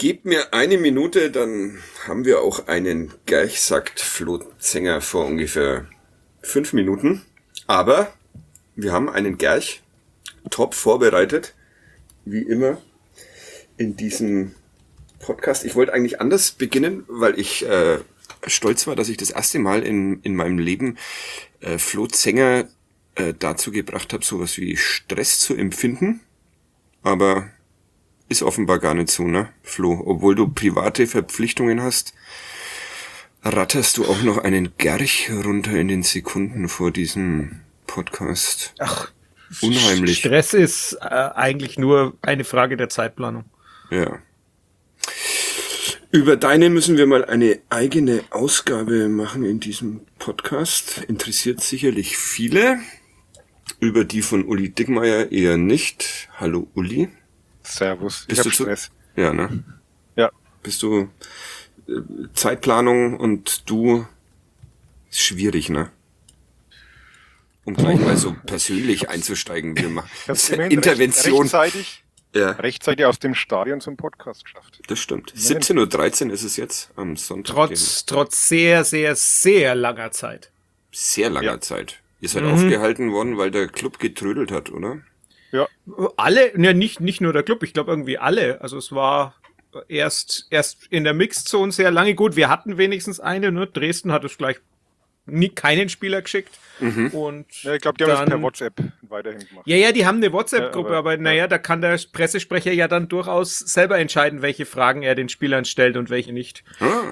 Gebt mir eine Minute, dann haben wir auch einen Gerch, sagt Flo Zenger vor ungefähr 5 Minuten. Aber wir haben einen Gerch top vorbereitet, wie immer in diesem Podcast. Ich wollte eigentlich anders beginnen, weil ich stolz war, dass ich das erste Mal in meinem Leben Flo Zenger dazu gebracht habe, sowas wie Stress zu empfinden. Aber ist offenbar gar nicht so, ne, Flo? Obwohl du private Verpflichtungen hast, ratterst du auch noch einen Gerch runter in den Sekunden vor diesem Podcast. Ach, unheimlich. Stress ist eigentlich nur eine Frage der Zeitplanung. Ja. Über deine müssen wir mal eine eigene Ausgabe machen in diesem Podcast. Interessiert sicherlich viele. Über die von Uli Dickmeyer eher nicht. Hallo Uli. Servus. Bist du Stress? Ja, ne? Ja. Bist du Zeitplanung und du ist schwierig, ne? Um gleich mal so persönlich einzusteigen. Wir machen Intervention. Rechtzeitig aus dem Stadion zum Podcast geschafft. Das stimmt. 17:13 Uhr ist es jetzt am Sonntag. Trotz sehr, sehr, sehr langer Zeit. Sehr langer Zeit. Ihr seid aufgehalten worden, weil der Club getrödelt hat, oder? Ja. Alle, ne, nicht nur der Club, ich glaube irgendwie alle. Also es war erst in der Mixzone sehr lange. Gut, wir hatten wenigstens eine, ne? Dresden hat es gleich keinen Spieler geschickt. Und ja, ich glaube, die haben das per WhatsApp weiterhin gemacht. Ja, die haben eine WhatsApp-Gruppe, Ja, aber naja, da kann der Pressesprecher ja dann durchaus selber entscheiden, welche Fragen er den Spielern stellt und welche nicht.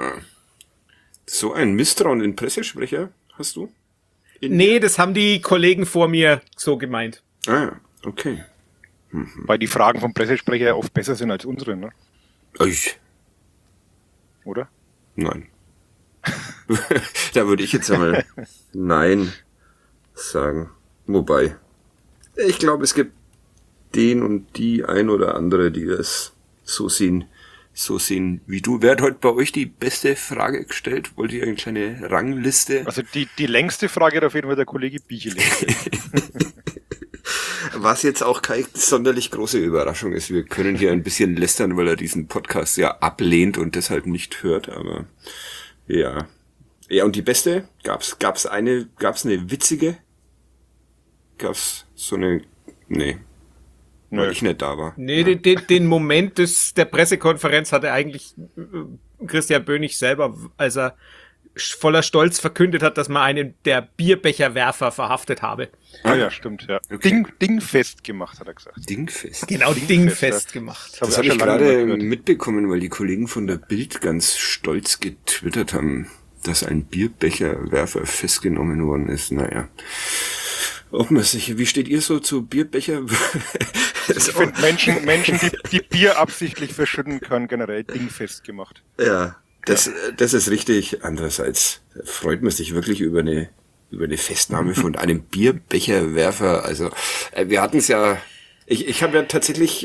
So ein Misstrauen in Pressesprecher hast du? Nee, das haben die Kollegen vor mir so gemeint. Okay. Weil die Fragen vom Pressesprecher ja oft besser sind als unsere, ne? Oder? Nein. Da würde ich jetzt einmal Nein sagen. Wobei, ich glaube, es gibt den und die ein oder andere, die das so sehen wie du. Wer hat heute bei euch die beste Frage gestellt? Wollt ihr eine kleine Rangliste? Also die längste Frage hat auf jeden Fall der Kollege Bichele. Was jetzt auch keine sonderlich große Überraschung ist. Wir können hier ein bisschen lästern, weil er diesen Podcast ja ablehnt und deshalb nicht hört, aber ja. Ja, und die beste? Gab's eine witzige? Gab's so eine, nee. Weil ich nicht da war. Nee, den Moment der Pressekonferenz hatte eigentlich Christian Bönig selber, als er voller Stolz verkündet hat, dass man einen der Bierbecherwerfer verhaftet habe. Ja, stimmt, ja. Okay. Dingfest gemacht, hat er gesagt. Dingfest? Genau, Dingfest gemacht. Das habe ich gerade mitbekommen, weil die Kollegen von der Bild ganz stolz getwittert haben, dass ein Bierbecherwerfer festgenommen worden ist. Naja. Ob man sich, wie steht ihr so zu Bierbecher? Ich finde Menschen, die Bier absichtlich verschütten können, generell dingfest gemacht. Ja, das ist richtig. Andererseits freut man sich wirklich über eine Festnahme von einem Bierbecherwerfer. Also wir hatten es ja, ich habe ja tatsächlich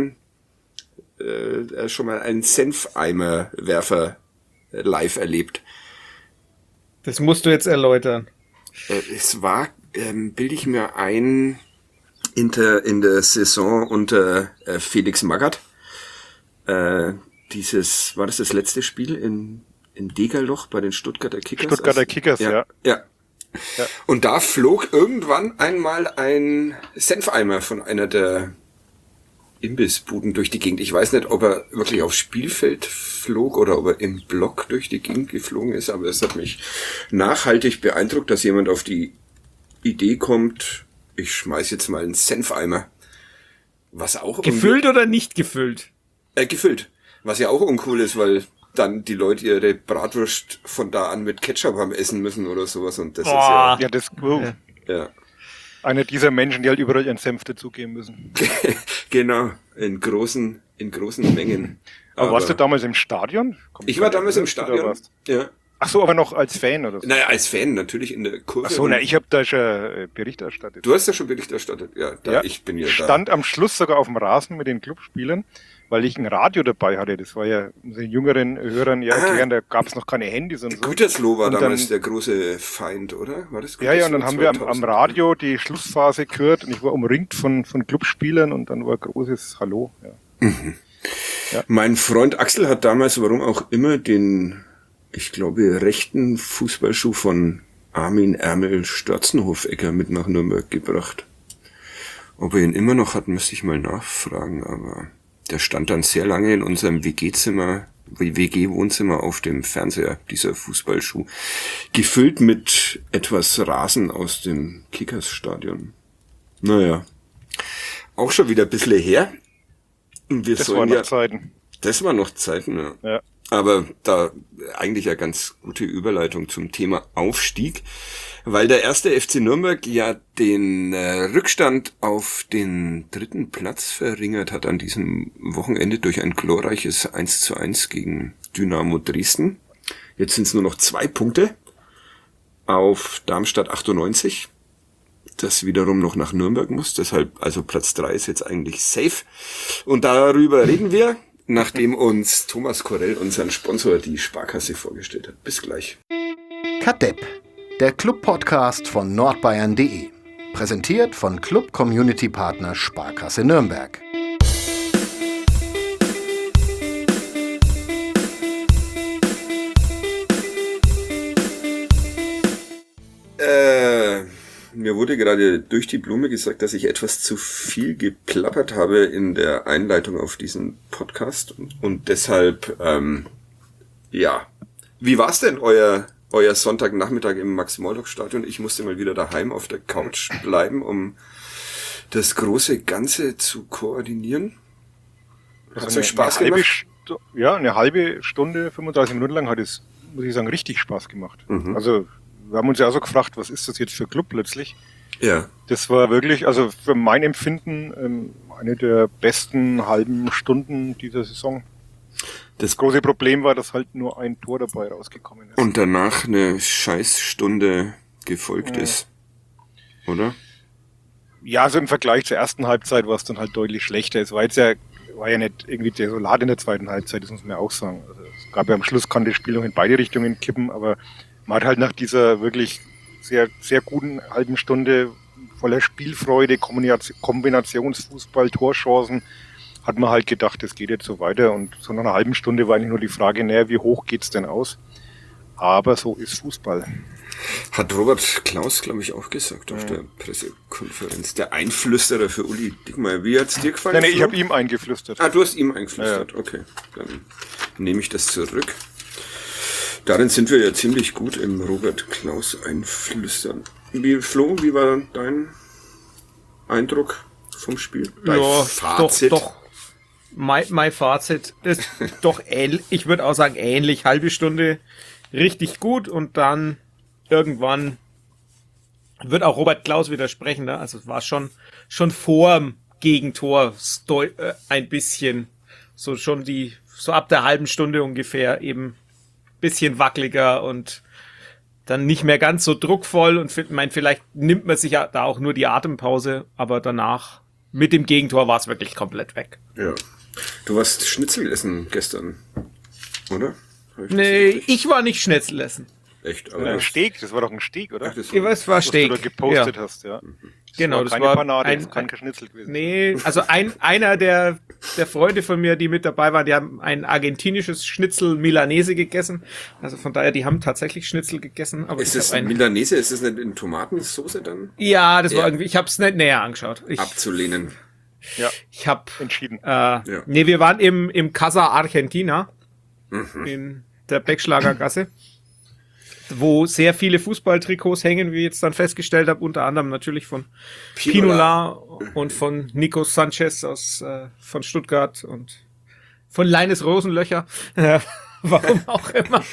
schon mal einen Senfeimerwerfer live erlebt. Das musst du jetzt erläutern. Es war, bilde ich mir ein, in der Saison unter Felix Magath. War das letzte Spiel in Degerloch bei den Stuttgarter Kickers? Stuttgarter Kickers, ja. Und da flog irgendwann einmal ein Senfeimer von einer der Imbissbuden durch die Gegend. Ich weiß nicht, ob er wirklich aufs Spielfeld flog oder ob er im Block durch die Gegend geflogen ist, aber es hat mich nachhaltig beeindruckt, dass jemand auf die Idee kommt, ich schmeiß jetzt mal einen Senfeimer. Was auch gefüllt oder nicht gefüllt? Gefüllt. Was ja auch uncool ist, weil dann die Leute ihre Bratwurst von da an mit Ketchup haben essen müssen oder sowas und das ist ja... Ja, das ja. Einer dieser Menschen, die halt überall ihren Senf dazugeben müssen. Genau, in großen Mengen. Aber warst du damals im Stadion? Ich war damals im Stadion, ja. Ach so, aber noch als Fan oder so? Naja, als Fan natürlich in der Kurve. Ach so, ich habe da schon Bericht erstattet. Du hast ja schon Bericht erstattet, ja. Ich bin ja da. Stand am Schluss sogar auf dem Rasen mit den Clubspielern, weil ich ein Radio dabei hatte. Das war ja den jüngeren Hörern erklären, da gab es noch keine Handys und so. Gütersloh war damals der große Feind, oder? War das Gütersloh? Ja, und dann haben wir am Radio die Schlussphase gehört und ich war umringt von Clubspielern und dann war großes Hallo. Ja. Ja. Mein Freund Axel hat damals, warum auch immer, den, ich glaube, rechten Fußballschuh von Armin Ärmel Störzenhofecker mit nach Nürnberg gebracht. Ob er ihn immer noch hat, müsste ich mal nachfragen, aber der stand dann sehr lange in unserem WG-Wohnzimmer auf dem Fernseher, dieser Fußballschuh, gefüllt mit etwas Rasen aus dem Kickersstadion. Naja, auch schon wieder ein bisschen her. Und wir Das sollen waren noch ja, Zeiten. das waren noch Zeiten, ja. Ja. Aber da eigentlich eine ganz gute Überleitung zum Thema Aufstieg, weil der erste FC Nürnberg ja den Rückstand auf den 3. Platz verringert hat an diesem Wochenende durch ein glorreiches 1:1 gegen Dynamo Dresden. Jetzt sind es nur noch 2 Punkte auf Darmstadt 98, das wiederum noch nach Nürnberg muss. Deshalb, also Platz 3 ist jetzt eigentlich safe. Und darüber reden wir, nachdem uns Thomas Korell, unseren Sponsor, die Sparkasse vorgestellt hat. Bis gleich. Kadepp, der Club-Podcast von nordbayern.de. Präsentiert von Club-Community-Partner Sparkasse Nürnberg. Mir wurde gerade durch die Blume gesagt, dass ich etwas zu viel geplappert habe in der Einleitung auf diesen Podcast. Und deshalb, ja. Wie war's denn euer Sonntagnachmittag im Max-Morlock-Stadion? Ich musste mal wieder daheim auf der Couch bleiben, um das große Ganze zu koordinieren. Hat es euch Spaß gemacht? Eine halbe Stunde, 35 Minuten lang hat es, muss ich sagen, richtig Spaß gemacht. Mhm. Also wir haben uns ja auch so gefragt, was ist das jetzt für Club plötzlich? Ja. Das war wirklich, also für mein Empfinden, eine der besten halben Stunden dieser Saison. Das große Problem war, dass halt nur ein Tor dabei rausgekommen ist. Und danach eine Scheißstunde gefolgt ist. Oder? Ja, also im Vergleich zur ersten Halbzeit war es dann halt deutlich schlechter. Es war ja nicht irgendwie desolat in der zweiten Halbzeit, das muss man ja auch sagen. Also es gab ja am Schluss, kann das Spiel noch in beide Richtungen kippen, aber man hat halt nach dieser wirklich sehr, sehr guten halben Stunde voller Spielfreude, Kombinationsfußball, Torchancen, hat man halt gedacht, es geht jetzt so weiter. Und so nach einer halben Stunde war eigentlich nur die Frage, naja, wie hoch geht's denn aus? Aber so ist Fußball. Hat Robert Klaus, glaube ich, auch gesagt auf der Pressekonferenz. Der Einflüsterer für Uli Dickmeyer. Wie hat's dir gefallen? Nein, ich habe ihm eingeflüstert. Ah, du hast ihm eingeflüstert. Ja. Okay, dann nehme ich das zurück. Darin sind wir ja ziemlich gut im Robert Klaus einflüstern. Flo, wie war dein Eindruck vom Spiel? Fazit? Doch. Mein Fazit ist doch ähnlich. Ich würde auch sagen ähnlich. Halbe Stunde richtig gut und dann irgendwann wird auch Robert Klaus widersprechen. Ne? Also es war schon vorm Gegentor ein bisschen so ab der halben Stunde ungefähr eben bisschen wackeliger und dann nicht mehr ganz so druckvoll und vielleicht nimmt man sich ja da auch nur die Atempause, aber danach mit dem Gegentor war es wirklich komplett weg. Ja. Du warst Schnitzel essen gestern, oder? Nee, ich war nicht Schnitzel essen. Echt? Aber ein Steak, das war doch ein Steak, oder? Ach, es war Steak. Was du da gepostet hast, ja. Genau, das war keine Panade, kein Schnitzel gewesen. Nee, also einer der Freunde von mir, die mit dabei waren, die haben ein argentinisches Schnitzel Milanese gegessen. Also von daher, die haben tatsächlich Schnitzel gegessen. Aber ist das Milanese? Ist das nicht in Tomatensauce dann? Ja, das war irgendwie, ich habe es nicht näher angeschaut. Abzulehnen. Ja, ich habe entschieden. Nee, wir waren im Casa Argentina in der Beckschlagergasse, wo sehr viele Fußballtrikots hängen, wie ich jetzt dann festgestellt habe, unter anderem natürlich von Pinola und von Nico Sanchez von Stuttgart und von Leines Rosenlöcher, warum auch immer.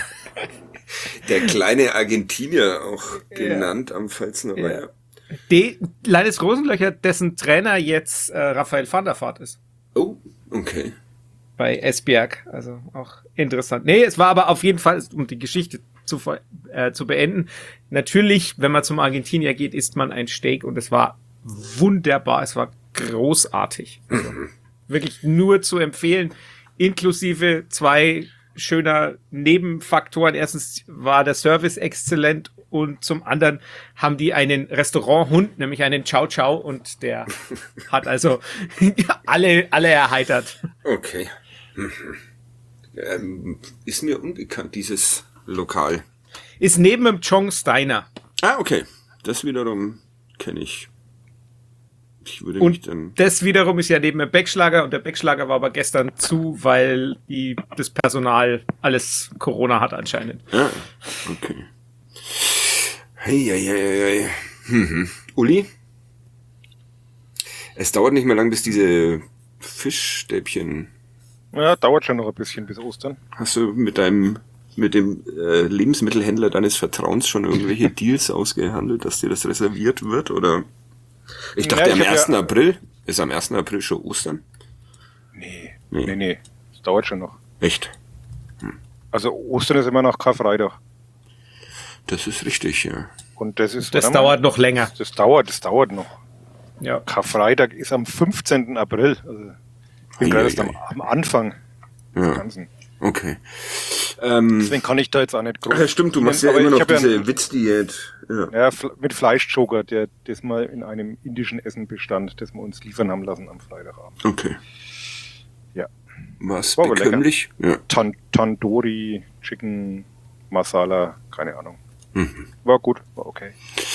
Der kleine Argentinier auch genannt am Pfalzner Weiher. Leines Rosenlöcher, dessen Trainer jetzt Raphael van der Vaart ist. Oh, okay. Bei Esbjerg, also auch interessant. Nee, es war aber auf jeden Fall, um die Geschichte zu beenden, natürlich, wenn man zum Argentinier geht, isst man ein Steak und es war wunderbar, es war großartig. Also wirklich nur zu empfehlen, inklusive 2 schöner Nebenfaktoren. Erstens war der Service exzellent und zum anderen haben die einen Restauranthund, nämlich einen Chow Chow, und der hat also alle erheitert. Okay. Ist mir unbekannt, dieses Lokal. Ist neben dem Chong's Diner. Ah, okay. Das wiederum kenne ich. Ich würde mich Und dann... das wiederum ist ja neben dem Beckschlager, und der Beckschlager war aber gestern zu, weil das Personal alles Corona hat anscheinend. Ah, okay. Hey. Uli? Es dauert nicht mehr lang, bis diese Fischstäbchen... Ja, dauert schon noch ein bisschen bis Ostern. Hast du mit dem Lebensmittelhändler deines Vertrauens schon irgendwelche Deals ausgehandelt, dass dir das reserviert wird, oder? Ich dachte, Ja, am 1. April. Ist am 1. April schon Ostern? Nee. Das dauert schon noch. Echt? Also Ostern ist immer noch Karfreitag. Das ist richtig, ja. Und das ist... Das warte mal, dauert noch länger. Das dauert noch. Ja. Karfreitag ist am 15. April. Also ich bin gerade erst am Anfang des Ja, Ganzen. okay. Deswegen kann ich da jetzt auch nicht groß... Ach ja, stimmt, du machst ja Aber immer ich noch hab ja diese Witzdiät. Ja. mit Fleischjoker, der das mal in einem indischen Essen bestand, das wir uns liefern haben lassen am Freitagabend. Okay. Ja. Was War aber bekömmlich? Ja. Tandoori, Chicken, Masala, keine Ahnung. Mhm. War gut, war okay.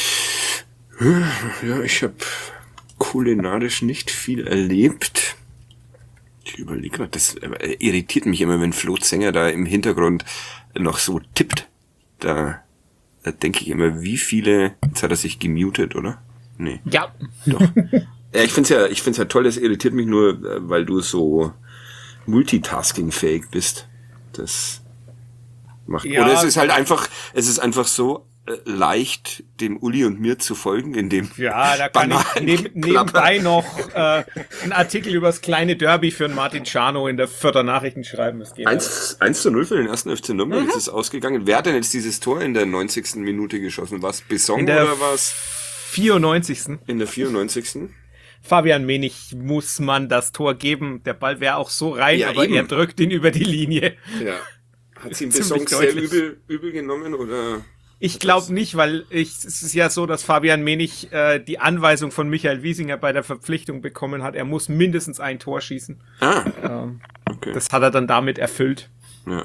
Ja, ich habe kulinarisch nicht viel erlebt. Ich überlege gerade, das irritiert mich immer, wenn Flo Zenger da im Hintergrund noch so tippt. Da denke ich immer, wie viele... Jetzt hat er sich gemutet, oder? Nee. Ja. Doch. Ja, ich find's ja toll, das irritiert mich nur, weil du so multitaskingfähig bist. Das macht... Ja. Oder es ist einfach so leicht, dem Uli und mir zu folgen, in dem Ja, da kann ich nebenbei noch einen Artikel über das kleine Derby für den Martin Czarno in der Vierter Nachrichten schreiben. 1:0 für den ersten FC Nürnberg ist es ausgegangen. Wer hat denn jetzt dieses Tor in der 90. Minute geschossen? Was Besson oder was? 94. In der 94. Fabian Menig muss man das Tor geben. Der Ball wäre auch so rein, Ja, aber eben. er drückt ihn über die Linie. Ja. Hat sie ihm Ziemlich Besson sehr deutlich. übel genommen, oder? Ich glaube nicht, weil es ist ja so, dass Fabian Menig die Anweisung von Michael Wiesinger bei der Verpflichtung bekommen hat, er muss mindestens ein Tor schießen. Okay. Das hat er dann damit erfüllt. Ja.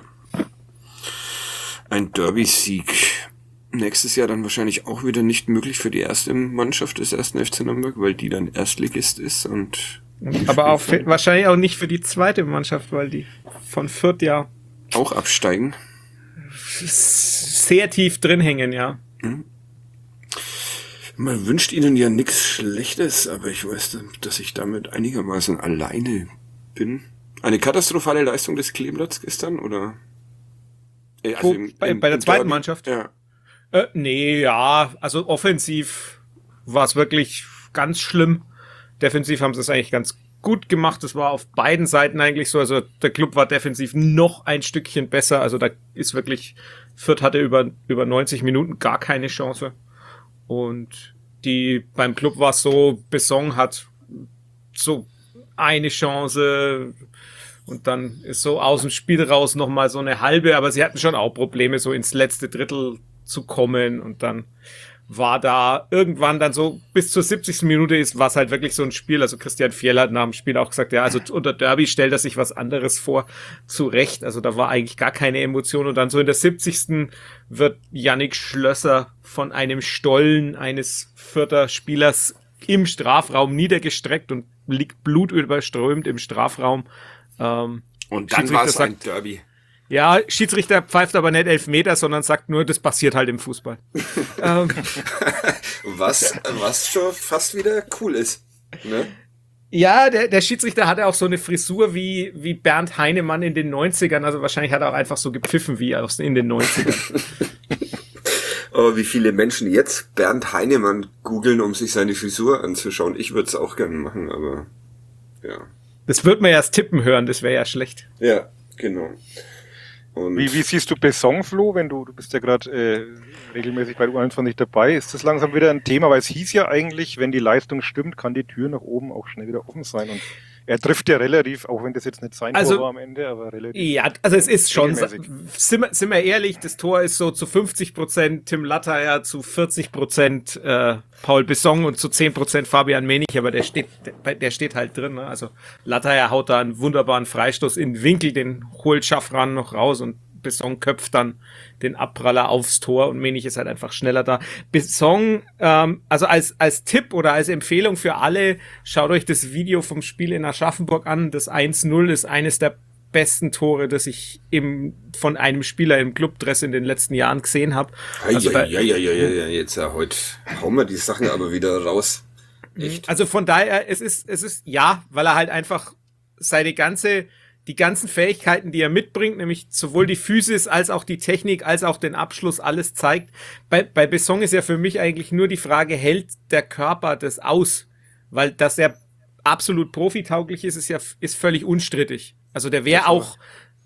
Ein Derby-Sieg. Nächstes Jahr dann wahrscheinlich auch wieder nicht möglich für die erste Mannschaft des 1. FC Nürnberg, weil die dann Erstligist ist und... Aber auch wahrscheinlich auch nicht für die zweite Mannschaft, weil die von Fürth ja auch absteigen. sehr tief drin hängen, ja. Man wünscht ihnen ja nichts Schlechtes, aber ich weiß, dass ich damit einigermaßen alleine bin. Eine katastrophale Leistung des Kleeblatts gestern, oder? Also bei der zweiten Derby? Mannschaft? Ja. Nee, ja, also offensiv war es wirklich ganz schlimm. Defensiv haben sie es eigentlich ganz gut gemacht. Das war auf beiden Seiten eigentlich so. Also der Club war defensiv noch ein Stückchen besser. Also da ist wirklich, Fürth hatte über 90 Minuten gar keine Chance. Und beim Club war es so, Besson hat so eine Chance und dann ist so aus dem Spiel raus nochmal so eine halbe, aber sie hatten schon auch Probleme, so ins letzte Drittel zu kommen, und dann war da irgendwann dann so bis zur 70. Minute war es halt wirklich so ein Spiel. Also Christian Fjell hat nach dem Spiel auch gesagt, ja, also unter Derby stellt er sich was anderes vor, zu Recht. Also da war eigentlich gar keine Emotion, und dann so in der 70. wird Yannick Schlösser von einem Stollen eines Fürther Spielers im Strafraum niedergestreckt und liegt blutüberströmt im Strafraum. Und dann war es ein Derby. Ja, Schiedsrichter pfeift aber nicht Elfmeter, sondern sagt nur, das passiert halt im Fußball. Was schon fast wieder cool ist. Ne? Ja, der Schiedsrichter hatte auch so eine Frisur wie Bernd Heinemann in den 90ern. Also wahrscheinlich hat er auch einfach so gepfiffen wie in den 90ern. Aber wie viele Menschen jetzt Bernd Heinemann googeln, um sich seine Frisur anzuschauen. Ich würde es auch gerne machen, aber ja. Das wird man ja erst tippen hören, das wäre ja schlecht. Ja, genau. Und Wie siehst du Besson, Flo, wenn du bist ja gerade regelmäßig bei U21 dabei, ist das langsam wieder ein Thema, weil es hieß ja eigentlich, wenn die Leistung stimmt, kann die Tür nach oben auch schnell wieder offen sein, und er trifft ja relativ, auch wenn das jetzt nicht sein Also- Tor war am Ende, aber relativ. Ja, also es ist schon, regelmäßig. sind wir ehrlich, das Tor ist so zu 50% Tim Lattayer, zu 40% Paul Besson und zu 10% Fabian Menich, aber der steht halt drin. Ne? Also Lattayer haut da einen wunderbaren Freistoß in den Winkel, den holt Schaffran noch raus und Besson köpft dann den Abpraller aufs Tor und Menich ist halt einfach schneller da. Besson, also als Tipp oder als Empfehlung für alle, schaut euch das Video vom Spiel in Aschaffenburg an. Das 1-0 ist eines der besten Tore, das ich von einem Spieler im Clubdress in den letzten Jahren gesehen habe. Also jetzt heute hauen wir die Sachen aber wieder raus. Echt? Also von daher, es ist, ja, weil er halt einfach die ganzen Fähigkeiten, die er mitbringt, nämlich sowohl die Physis als auch die Technik, als auch den Abschluss, alles zeigt. Bei Besson ist ja für mich eigentlich nur die Frage, hält der Körper das aus? Weil, dass er absolut profitauglich ist, ist völlig unstrittig. Also der wäre auch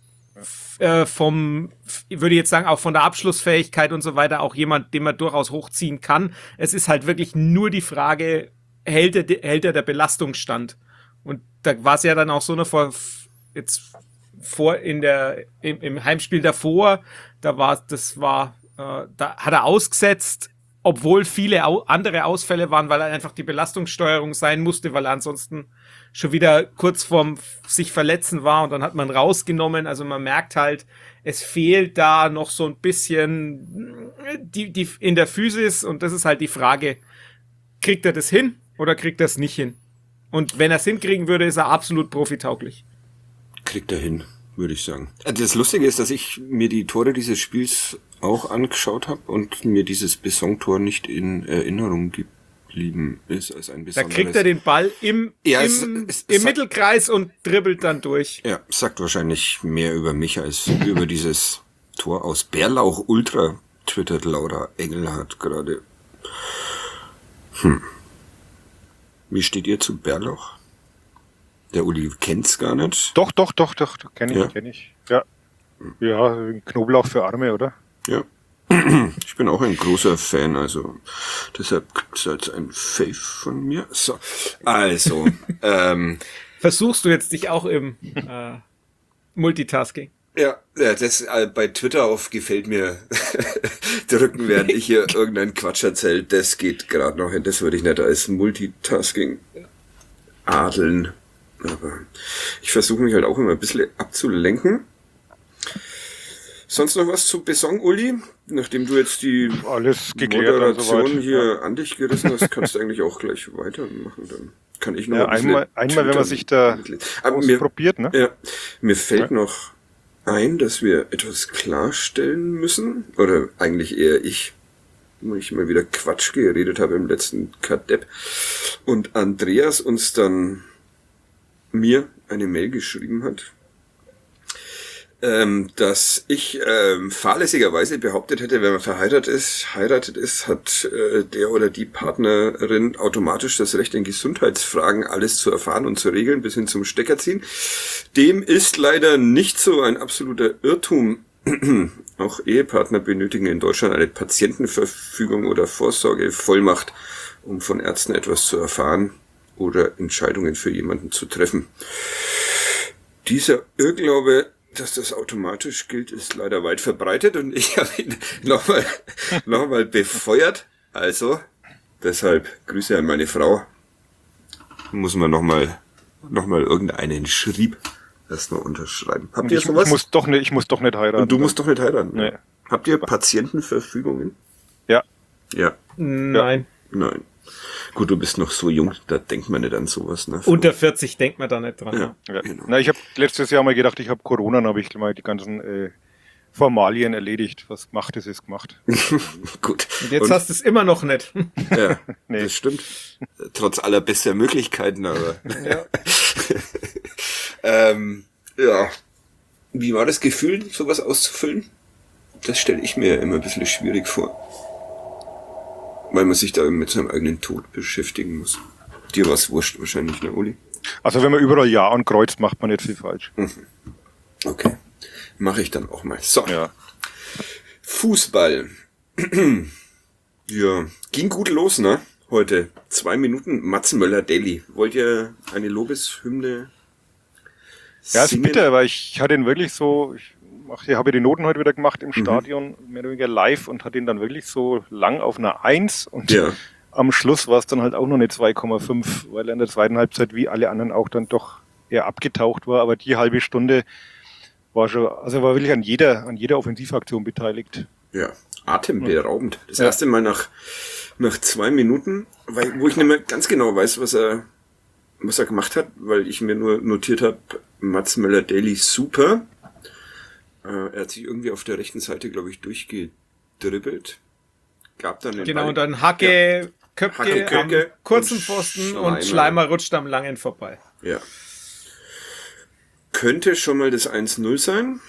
würde jetzt sagen, auch von der Abschlussfähigkeit und so weiter auch jemand, den man durchaus hochziehen kann. Es ist halt wirklich nur die Frage, hält er der Belastung stand? Und da war es ja dann auch so im Heimspiel davor, da hat er ausgesetzt, obwohl viele andere Ausfälle waren, weil er einfach die Belastungssteuerung sein musste, weil er ansonsten schon wieder kurz vorm sich verletzen war und dann hat man rausgenommen. Also man merkt halt, es fehlt da noch so ein bisschen die in der Physis und das ist halt die Frage, kriegt er das hin oder kriegt er es nicht hin? Und wenn er es hinkriegen würde, ist er absolut profitauglich. Kriegt er hin, würde ich sagen. Das Lustige ist, dass ich mir die Tore dieses Spiels auch angeschaut habe und mir dieses Besson-Tor nicht in Erinnerung geblieben ist als ein besonderes. Da kriegt er den Ball im Mittelkreis und dribbelt dann durch. Ja, sagt wahrscheinlich mehr über mich als über dieses Tor aus Bärlauch Ultra, twittert Laura Engelhardt gerade. Wie steht ihr zu Bärlauch? Der Uli kennt's gar nicht. Doch, kenn ich. Ja. Ja, Knoblauch für Arme, oder? Ja. Ich bin auch ein großer Fan, also deshalb gibt's jetzt ein Fave von mir. So, also, Versuchst du jetzt dich auch im Multitasking? ja, das bei Twitter auf gefällt mir drücken, während ich hier irgendeinen Quatsch erzähle, das geht gerade noch hin. Das würde ich nicht als Multitasking adeln. Aber ich versuche mich halt auch immer ein bisschen abzulenken. Sonst noch was zu Besson, Uli? Nachdem du jetzt die Alles geklärt und so Moderation weiter. hier an dich gerissen hast, kannst du eigentlich auch gleich weitermachen. Dann kann ich noch Ja, ein bisschen einmal, wenn man sich da aber mir, probiert, ne? ja, mir fällt noch ein, dass wir etwas klarstellen müssen, oder eigentlich eher ich, weil ich mal wieder Quatsch geredet habe im letzten Kadepp und Andreas uns dann mir eine Mail geschrieben hat, dass ich fahrlässigerweise behauptet hätte, wenn man heiratet ist, hat der oder die Partnerin automatisch das Recht, in Gesundheitsfragen alles zu erfahren und zu regeln, bis hin zum Steckerziehen. Dem ist leider nicht so, ein absoluter Irrtum. Auch Ehepartner benötigen in Deutschland eine Patientenverfügung oder Vorsorgevollmacht, um von Ärzten etwas zu erfahren oder Entscheidungen für jemanden zu treffen. Dieser Irrglaube, dass das automatisch gilt, ist leider weit verbreitet und ich habe ihn nochmal befeuert. Also, deshalb Grüße an meine Frau. Muss man nochmal irgendeinen Schrieb erstmal unterschreiben. Habt ihr sowas? Ich muss doch nicht heiraten. Und du musst doch nicht heiraten. Nee. Habt ihr Patientenverfügungen? Ja. Ja. Nein. Nein. Gut, du bist noch so jung, da denkt man nicht an sowas. Ne? Unter 40 denkt man da nicht dran. Ja, Ja. genau. Na, ich habe letztes Jahr mal gedacht, ich habe Corona, dann habe ich mal die ganzen Formalien erledigt. Was gemacht ist, ist gemacht. Gut. Und jetzt hast du es immer noch nicht. Ja, Nee. das stimmt. Trotz aller bester Möglichkeiten, aber. Ja. Ja. Wie war das Gefühl, sowas auszufüllen? Das stelle ich mir immer ein bisschen schwierig vor. Weil man sich da mit seinem eigenen Tod beschäftigen muss. Dir war es wurscht wahrscheinlich, ne, Uli? Also wenn man überall Ja ankreuzt, macht man nicht viel falsch. Okay. Mache ich dann auch mal. So. Ja. Fußball. Ja, ging gut los, ne? heute. 2 Minuten Mats Möller-Deli. Wollt ihr eine Lobeshymne Ja, ist singen? bitter, weil ich hatte ihn wirklich so, habe die Noten heute wieder gemacht im Stadion, mehr oder weniger live und hatte ihn dann wirklich so lang auf einer 1 und Ja. am Schluss war es dann halt auch noch eine 2,5, weil er in der zweiten Halbzeit wie alle anderen auch dann doch eher abgetaucht war, aber die halbe Stunde war schon, also er war wirklich an jeder Offensivaktion beteiligt. Ja, atemberaubend. Das erste Mal nach 2 Minuten, wo ich nicht mehr ganz genau weiß, was er gemacht hat, weil ich mir nur notiert habe, Mats Möller-Deli super. Er hat sich irgendwie auf der rechten Seite, glaube ich, durchgedribbelt. Gab dann den Genau, Ball. und dann Hacke, Köpke, Hacke, Köpke am kurzen und Pfosten und Schleimer rutscht am langen vorbei. Ja. Könnte schon mal das 1-0 sein.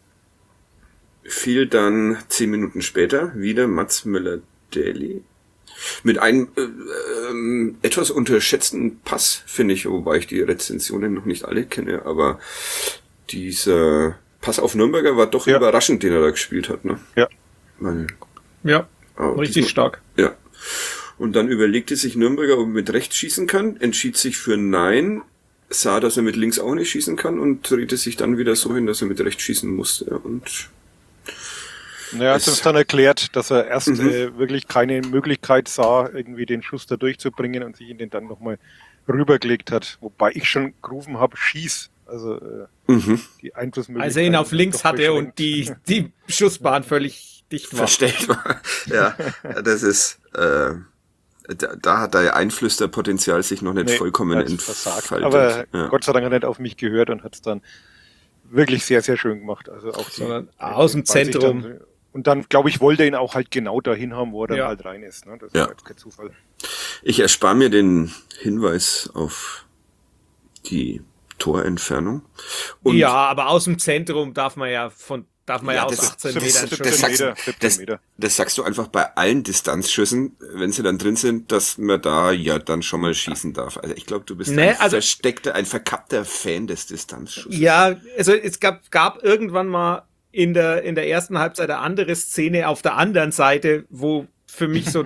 Fiel dann 10 Minuten später wieder Mats Möller-Deli. Mit einem etwas unterschätzten Pass, finde ich, wobei ich die Rezensionen noch nicht alle kenne, aber dieser Pass auf Nürnberger war doch überraschend, den er da gespielt hat. Ne? Ja. Weil, Ja, richtig stark. Ja. Und dann überlegte sich Nürnberger, ob er mit rechts schießen kann, entschied sich für Nein, sah, dass er mit links auch nicht schießen kann und drehte sich dann wieder so hin, dass er mit rechts schießen musste. Und Er hat uns dann erklärt, dass er erst wirklich keine Möglichkeit sah, irgendwie den Schuss da durchzubringen und sich ihn dann nochmal rübergelegt hat. Wobei ich schon gerufen habe, schieß. Also die Einflussmöglichkeit. Als er ihn auf links hatte und die Schussbahn völlig dicht war. verstellt war. Ja, das ist, da hat der Einflüsterpotenzial sich noch nicht vollkommen er hat's entfaltet. versagt. Aber ja. Gott sei Dank hat er nicht auf mich gehört und hat es dann wirklich sehr, sehr schön gemacht. Also auch Sondern aus dem Zentrum. Und dann, glaube ich, wollte er ihn auch halt genau dahin haben, wo er dann halt rein ist. Ne? Das war jetzt kein Zufall. Ich erspare mir den Hinweis auf die Torentfernung. Und Ja, aber aus dem Zentrum darf man ja aus 18 Metern schon. 17 Meter. Das sagst du einfach bei allen Distanzschüssen, wenn sie dann drin sind, dass man da ja dann schon mal schießen darf. Also ich glaube, du bist ein verkappter Fan des Distanzschusses. Ja, also es gab irgendwann mal in der ersten Halbzeit eine andere Szene auf der anderen Seite, wo für mich so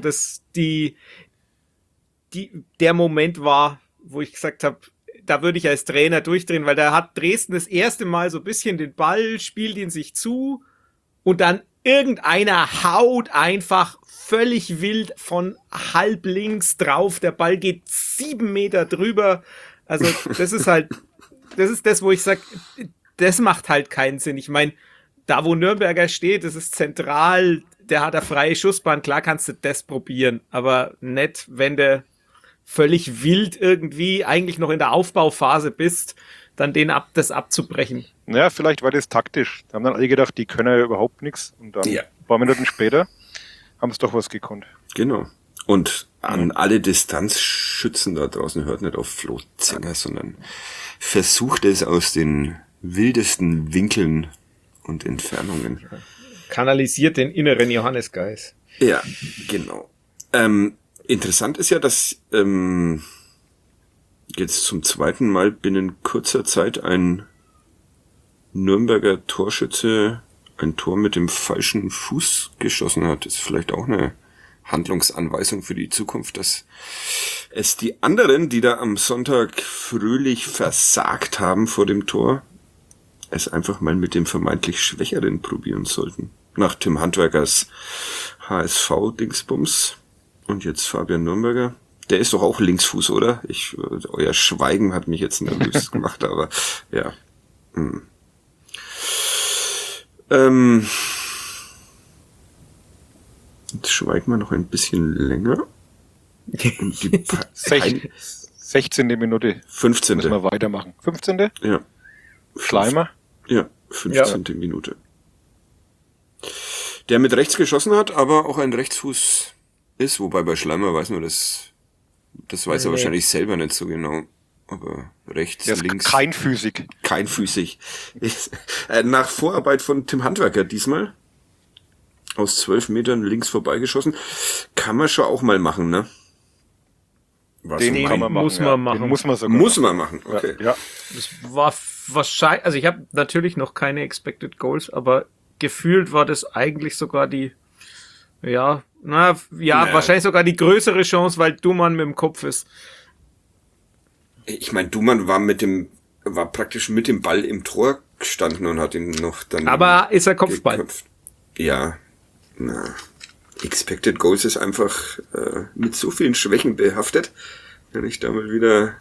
der Moment war, wo ich gesagt habe, da würde ich als Trainer durchdrehen, weil da hat Dresden das erste Mal so ein bisschen den Ball, spielt ihn sich zu und dann irgendeiner haut einfach völlig wild von halb links drauf. Der Ball geht 7 Meter drüber. Also das ist das, wo ich sage, das macht halt keinen Sinn. Ich meine, da wo Nürnberger steht, das ist zentral, der hat eine freie Schussbahn, klar kannst du das probieren, aber nicht, wenn du völlig wild irgendwie eigentlich noch in der Aufbauphase bist, dann das abzubrechen. Ja, vielleicht war das taktisch. Da haben dann alle gedacht, die können ja überhaupt nichts. Und dann, ein paar Minuten später, haben es doch was gekonnt. Genau. Und an alle Distanzschützen da draußen, hört nicht auf Flo Zenger, sondern versucht es aus den wildesten Winkeln und Entfernungen. Kanalisiert den inneren Johannesgeist. Ja, genau. Interessant ist ja, dass jetzt zum zweiten Mal binnen kurzer Zeit ein Nürnberger Torschütze ein Tor mit dem falschen Fuß geschossen hat. Das ist vielleicht auch eine Handlungsanweisung für die Zukunft, dass es die anderen, die da am Sonntag fröhlich versagt haben vor dem Tor, es einfach mal mit dem vermeintlich Schwächeren probieren sollten. Nach Tim Handwerkers HSV-Dingsbums und jetzt Fabian Nürnberger. Der ist doch auch Linksfuß, oder? Euer Schweigen hat mich jetzt nervös gemacht, aber ja. Jetzt schweigen wir noch ein bisschen länger. Und die 16. Minute. 15. Müssen wir weitermachen. 15. Ja. Schleimer. Ja, 15. Minute. Der mit rechts geschossen hat, aber auch ein Rechtsfuß ist, wobei bei Schleimer weiß man das weiß er wahrscheinlich selber nicht so genau. Aber rechts, der ist links. Keinfüßig. Keinfüßig. Nach Vorarbeit von Tim Handwerker diesmal. Aus 12 Metern links vorbeigeschossen. Kann man schon auch mal machen, ne? Den kann man machen. Muss man machen. Den muss man sogar Muss man machen, okay. Ja. Das war wahrscheinlich, also ich habe natürlich noch keine Expected Goals, aber gefühlt war das eigentlich sogar die Na, ja, wahrscheinlich sogar die größere Chance, weil Dumann mit dem Kopf ist. Ich meine, Dumann war praktisch mit dem Ball im Tor gestanden und hat ihn noch dann... Aber ist er Kopfball? Geköpft. Ja, na... Expected Goals ist einfach mit so vielen Schwächen behaftet, wenn ich da mal wieder...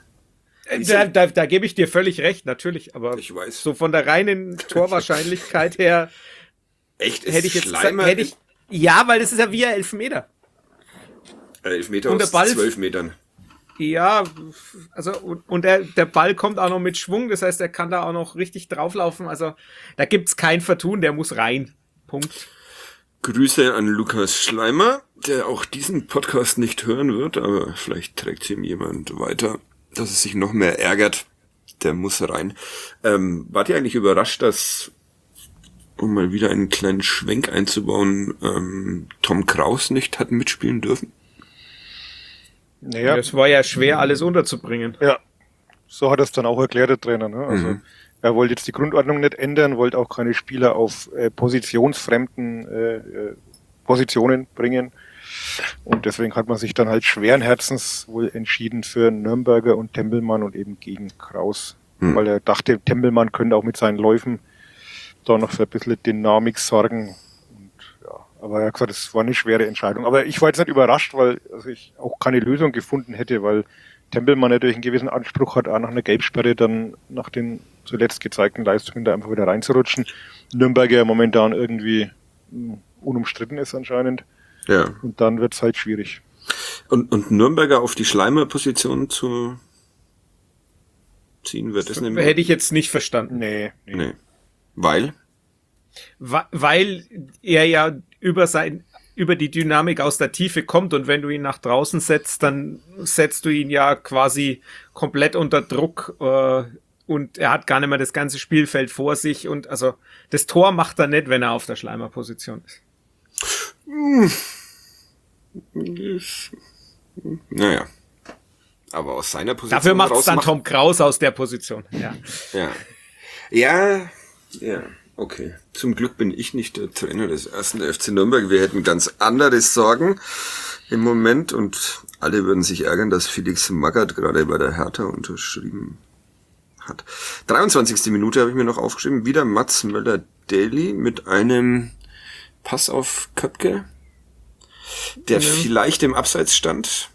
Da gebe ich dir völlig recht, natürlich, aber Ich weiß. so von der reinen Torwahrscheinlichkeit her Echt? hätte ich jetzt Schleimer ja, weil das ist ja wie ein Elfmeter. Elfmeter Und der aus Ball- 12 Metern. Ja, also und der Ball kommt auch noch mit Schwung, das heißt, er kann da auch noch richtig drauflaufen, also da gibt's kein Vertun, der muss rein. Punkt. Grüße an Lukas Schleimer, der auch diesen Podcast nicht hören wird, aber vielleicht trägt ihm jemand weiter, dass es sich noch mehr ärgert. Der muss rein. Wart ihr eigentlich überrascht, dass, um mal wieder einen kleinen Schwenk einzubauen, Tom Kraus nicht hat mitspielen dürfen? Naja, Es war ja schwer, alles unterzubringen. ja, so hat er es dann auch erklärt, der Trainer. Ne? Also er wollte jetzt die Grundordnung nicht ändern, wollte auch keine Spieler auf positionsfremden Positionen bringen. Und deswegen hat man sich dann halt schweren Herzens wohl entschieden für Nürnberger und Tempelmann und eben gegen Kraus. Weil er dachte, Tempelmann könnte auch mit seinen Läufen da noch für ein bisschen Dynamik sorgen. Und, ja, aber er hat gesagt, es war eine schwere Entscheidung. Aber ich war jetzt nicht überrascht, weil ich auch keine Lösung gefunden hätte, weil Tempelmann natürlich einen gewissen Anspruch hat, auch nach einer Gelbsperre dann nach den zuletzt gezeigten Leistungen da einfach wieder reinzurutschen. Nürnberger momentan irgendwie unumstritten ist anscheinend. Ja. Und dann wird's halt schwierig. Und Nürnberger auf die Schleimer-Position zu ziehen, wird es nämlich... Hätte ich jetzt nicht verstanden. Nee. Nee. Weil? Weil er ja über die Dynamik aus der Tiefe kommt und wenn du ihn nach draußen setzt, dann setzt du ihn ja quasi komplett unter Druck und er hat gar nicht mehr das ganze Spielfeld vor sich und also das Tor macht er nicht, wenn er auf der Schleimer-Position ist. Naja. Aber aus seiner Position Dafür macht es raus dann Tom Kraus aus der Position. Ja. Ja, okay. Zum Glück bin ich nicht der Trainer des 1. FC Nürnberg. Wir hätten ganz andere Sorgen im Moment und alle würden sich ärgern, dass Felix Magath gerade bei der Hertha unterschrieben hat. 23. Minute habe ich mir noch aufgeschrieben. Wieder Mats Möller-Deli mit einem Pass auf Köpke, der vielleicht im Abseits stand.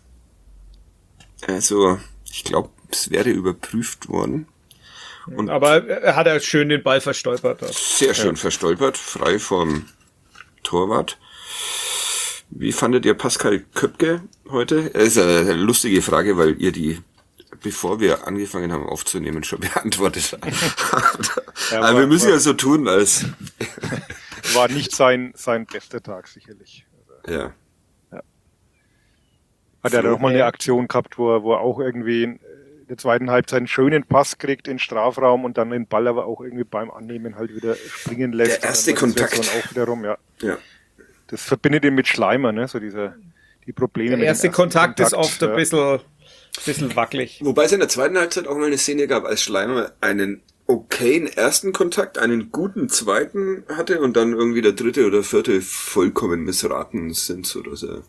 Also, ich glaube, es wäre überprüft worden. Und aber er hat ja schön den Ball verstolpert. sehr schön verstolpert, frei vom Torwart. Wie fandet ihr Pascal Köpke heute? Das ist eine lustige Frage, weil ihr die, bevor wir angefangen haben aufzunehmen, schon beantwortet habt. Aber wir müssen ja so tun, als... War nicht sein bester Tag, sicherlich. Ja. Hat er doch mal eine Aktion gehabt, wo er auch irgendwie in der zweiten Halbzeit einen schönen Pass kriegt in den Strafraum und dann den Ball aber auch irgendwie beim Annehmen halt wieder springen lässt. Der erste Kontakt. Auch wiederum, ja. Das verbindet ihn mit Schleimer, ne? So die Probleme. Der erste Kontakt ist oft ein bisschen wackelig. Wobei es in der zweiten Halbzeit auch mal eine Szene gab, als Schleimer einen okayen ersten Kontakt, einen guten zweiten hatte und dann irgendwie der dritte oder vierte vollkommen missraten sind, so dass er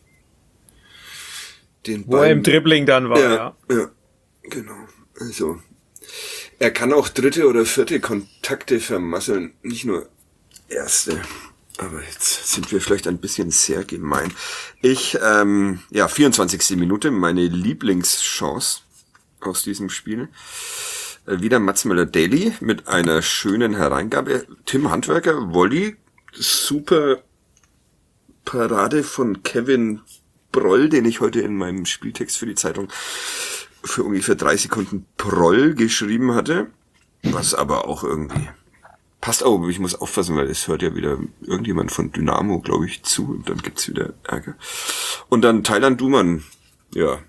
den Ball, wo er im Dribbling dann war, ja. Ja, genau. Also, er kann auch dritte oder vierte Kontakte vermasseln, nicht nur erste. Aber jetzt sind wir vielleicht ein bisschen sehr gemein. 24. Minute, meine Lieblingschance aus diesem Spiel. Wieder Mats Möller-Deli mit einer schönen Hereingabe. Tim Handwerker, Volley, super Parade von Kevin Broll, den ich heute in meinem Spieltext für die Zeitung für ungefähr 3 Sekunden Proll geschrieben hatte. Was aber auch irgendwie passt auch, ich muss aufpassen, weil es hört ja wieder irgendjemand von Dynamo, glaube ich, zu und dann gibt's wieder Ärger. Und dann Thailand Dumann, ja.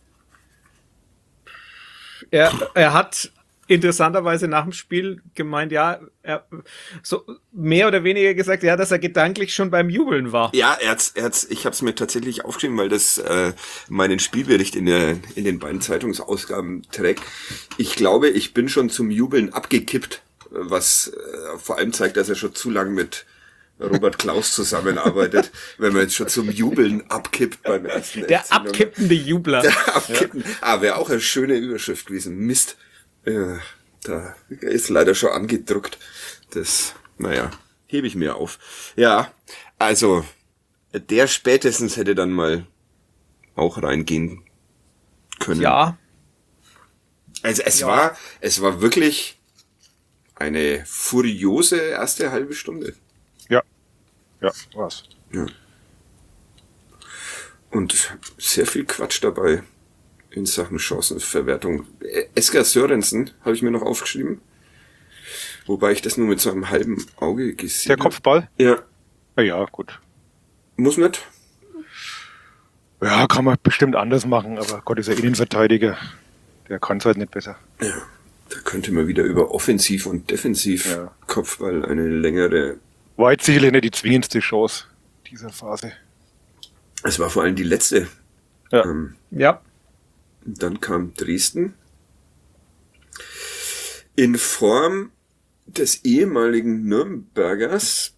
Er hat interessanterweise nach dem Spiel gemeint, ja, er so mehr oder weniger gesagt, ja, dass er gedanklich schon beim Jubeln war. Ja, ich habe es mir tatsächlich aufgeschrieben, weil das meinen Spielbericht in den beiden Zeitungsausgaben trägt. Ich glaube, ich bin schon zum Jubeln abgekippt, was vor allem zeigt, dass er schon zu lang mit Robert Klaus zusammenarbeitet, wenn man jetzt schon zum Jubeln abkippt beim ersten Der FC Nürnberg. abkippende Jubler. Der abkippen. Wäre auch eine schöne Überschrift gewesen. Mist. Ja, da ist leider schon angedruckt. Das, hebe ich mir auf. Ja, also, der spätestens hätte dann mal auch reingehen können. Ja. Also es war wirklich eine furiose erste halbe Stunde. Ja, war's. Ja. Und sehr viel Quatsch dabei in Sachen Chancenverwertung. Esker Sörensen habe ich mir noch aufgeschrieben. Wobei ich das nur mit so einem halben Auge gesehen Der habe. Kopfball? Ja. Ja, gut. Muss nicht. Ja, kann man bestimmt anders machen, aber Gott ist ja Innenverteidiger. Der kann es halt nicht besser. Ja. Da könnte man wieder über Offensiv und Defensiv Kopfball eine längere... Weitsicherlich nicht die zwingendste Chance dieser Phase. Es war vor allem die letzte. Ja. Ja. Dann kam Dresden. In Form des ehemaligen Nürnbergers.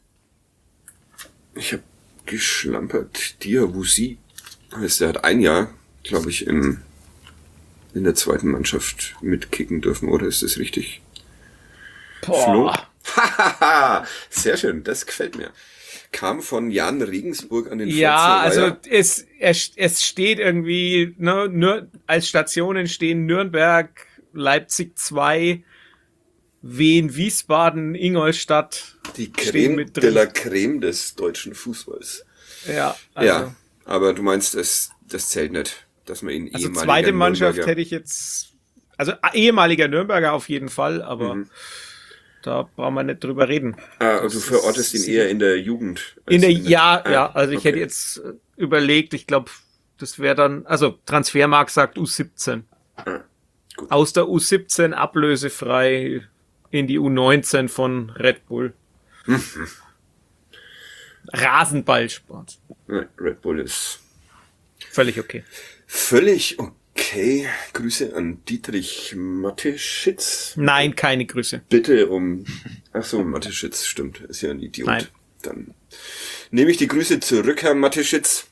Ich habe geschlampert. Diawusi heißt, er hat ein Jahr, glaube ich, in der zweiten Mannschaft mitkicken dürfen, oder ist das richtig? Flo? Hahaha, sehr schön, das gefällt mir. Kam von Jan Regensburg an den Ja, also Pforzheim es steht irgendwie, ne, als Stationen stehen Nürnberg, Leipzig 2, Wien, Wiesbaden, Ingolstadt. die stehen Creme mit de drin. la Creme des deutschen Fußballs. Ja, also, Ja, aber du meinst, das zählt nicht, dass man ihn also ehemaliger zweite Mannschaft Nürnberger- hätte ich jetzt, also ehemaliger Nürnberger auf jeden Fall, aber da brauchen wir nicht drüber reden. Also verortest ihn eher in der Jugend. als Also ich okay. hätte jetzt überlegt, ich glaube, das wäre dann, also Transfermarkt sagt U17. Gut. Aus der U17 ablösefrei in die U19 von Red Bull. Rasenballsport. Ja, Red Bull ist Völlig okay. völlig okay. Grüße an Dietrich Mateschitz. Nein, keine Grüße. Bitte um... Ach so, Mateschitz, stimmt. Ist ja ein Idiot. Nein. Dann nehme ich die Grüße zurück, Herr Mateschitz.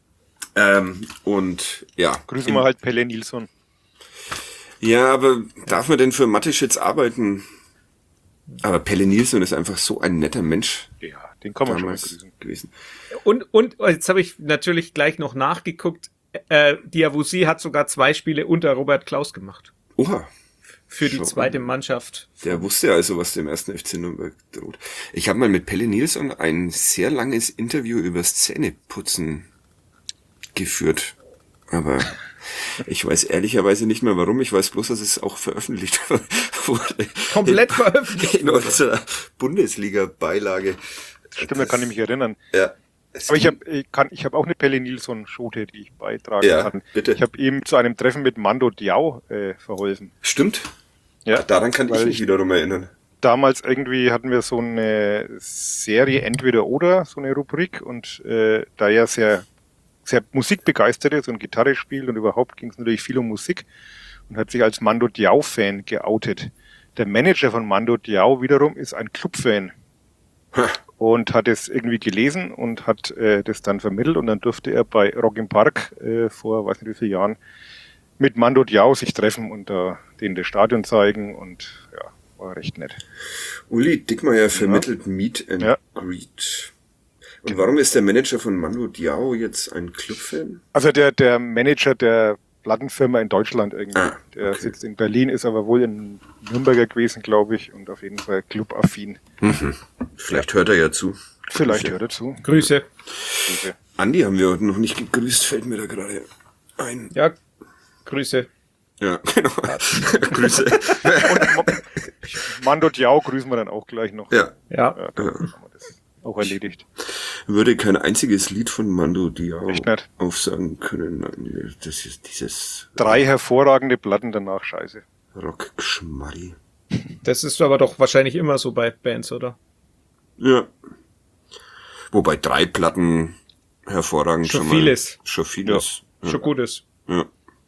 Und ja. Grüßen wir halt Pelle Nilsson. Ja, aber darf man denn für Mateschitz arbeiten? Aber Pelle Nilsson ist einfach so ein netter Mensch Ja, den kann man schon mal damals grüßen. gewesen. Und jetzt habe ich natürlich gleich noch nachgeguckt. Diawusi hat sogar 2 Spiele unter Robert Klaus gemacht. Oha. Für die Schau zweite an. Mannschaft. Der wusste also, was dem ersten FC Nürnberg droht. Ich habe mal mit Pelle Nilsson ein sehr langes Interview über Zähneputzen geführt. Aber ich weiß ehrlicherweise nicht mehr warum. Ich weiß bloß, dass es auch veröffentlicht wurde. Komplett veröffentlicht In unserer Bundesliga-Beilage. Stimmt, da kann ich mich erinnern. Ja. Aber ich hab auch eine Pelle Nilsson-Schote, die ich beitragen Ja, kann. bitte. Ich habe ihm zu einem Treffen mit Mando Diao verholfen. Stimmt. Ja, Daran kann ich weil mich wiederum erinnern. damals irgendwie hatten wir so eine Serie Entweder-Oder, so eine Rubrik, und da er sehr musikbegeistert ist und Gitarre spielt und überhaupt ging es natürlich viel um Musik und hat sich als Mando Diao-Fan geoutet. Der Manager von Mando Diao wiederum ist ein Club-Fan und hat es irgendwie gelesen und hat das dann vermittelt, und dann durfte er bei Rock im Park vor weiß nicht wie vielen Jahren mit Mando Diao sich treffen und denen das Stadion zeigen, und ja, war recht nett. Uli Dickmeyer vermittelt Meet and Ja. Greet. Und warum ist der Manager von Mando Diao jetzt ein Clubfan? Also der Manager der Plattenfirma in Deutschland irgendwie. Ah, Der okay. sitzt in Berlin, ist aber wohl in Nürnberger gewesen, glaube ich, und auf jeden Fall clubaffin. Vielleicht hört er ja zu. Vielleicht hört er zu. Grüße. Andi haben wir heute noch nicht gegrüßt, fällt mir da gerade ein. Ja, Grüße. Ja, genau. Grüße. Mando Diao grüßen wir dann auch gleich noch. Ja. Ja. Ja, dann haben wir das auch erledigt. Würde kein einziges Lied von Mando Diao Echt nicht? aufsagen können. Nein, das ist dieses 3 hervorragende Platten, danach scheiße. Rock-Geschmarri. Das ist aber doch wahrscheinlich immer so bei Bands, oder? Ja. Wobei 3 Platten hervorragend Schon mal- vieles. Schon vieles. Ja. Schon gut ist. Ja.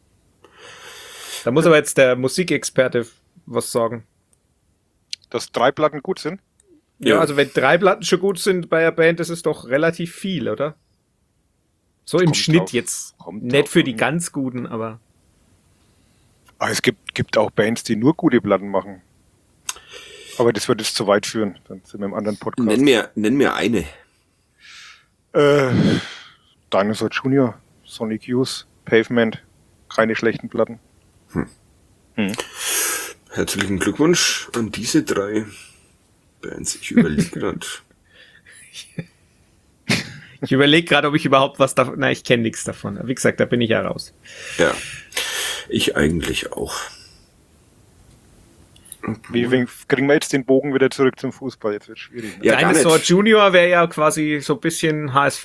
Da muss aber jetzt der Musikexperte was sagen. Dass 3 Platten gut sind? Ja, also wenn 3 Platten schon gut sind bei der Band, das ist doch relativ viel, oder? So im Kommt Schnitt drauf- jetzt. kommt Nicht drauf für die an. ganz guten, aber Aber es gibt auch Bands, die nur gute Platten machen. Aber das wird jetzt zu weit führen. Dann sind wir im anderen Podcast. Nenn mir eine. Dinosaur Jr., Sonic Youth, Pavement. Keine schlechten Platten. Herzlichen Glückwunsch an diese 3 Bands. Ich überlege gerade. ich überlege gerade, ob ich überhaupt was davon. Nein, ich kenne nichts davon. Wie gesagt, da bin ich ja raus. Ja, ich eigentlich auch. Wie kriegen wir jetzt den Bogen wieder zurück zum Fußball? Jetzt wird es schwierig. Ne? Ja, gar Dinosaur nicht. Junior wäre ja quasi so ein bisschen HSV.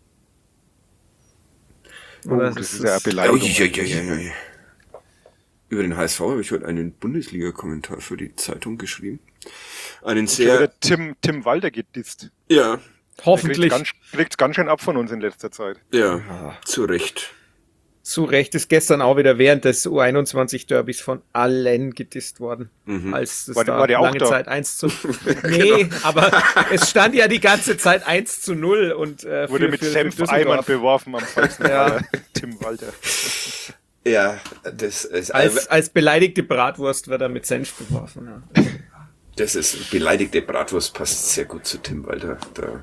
Oder Das ist ja eine Beleidigung. Uiuiuiui. Über den HSV habe ich heute einen Bundesliga-Kommentar für die Zeitung geschrieben. Einen Schon wieder sehr, Tim Walter gedisst. ja, Hoffentlich. Kriegt's ganz schön ab von uns in letzter Zeit. ja, zu Recht. Zu Recht ist gestern auch wieder während des U21-Derbys von allen gedisst worden. Als es War der auch lange da? Zeit 1:0. Nee, aber es stand ja die ganze Zeit 1:0 und Wurde mit Senfeimern beworfen am falschen Ja. Tim Walter. Ja, das ist, als beleidigte Bratwurst wird er mit Senf beworfen. Ja. das ist beleidigte Bratwurst, passt sehr gut zu Tim Walter.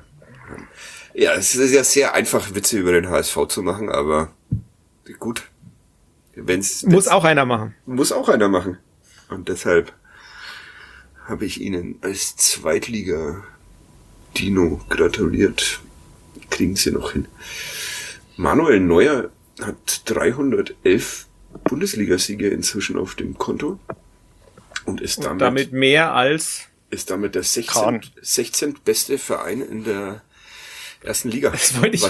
Ja, es ist ja sehr einfach, Witze über den HSV zu machen, aber gut. Muss auch einer machen. Muss auch einer machen. Und deshalb habe ich Ihnen als Zweitliga-Dino gratuliert. Kriegen Sie noch hin. Manuel Neuer hat 311 Bundesligasiege inzwischen auf dem Konto und ist Und damit mehr als. der 16. beste Verein in der ersten Liga, Das wollte ich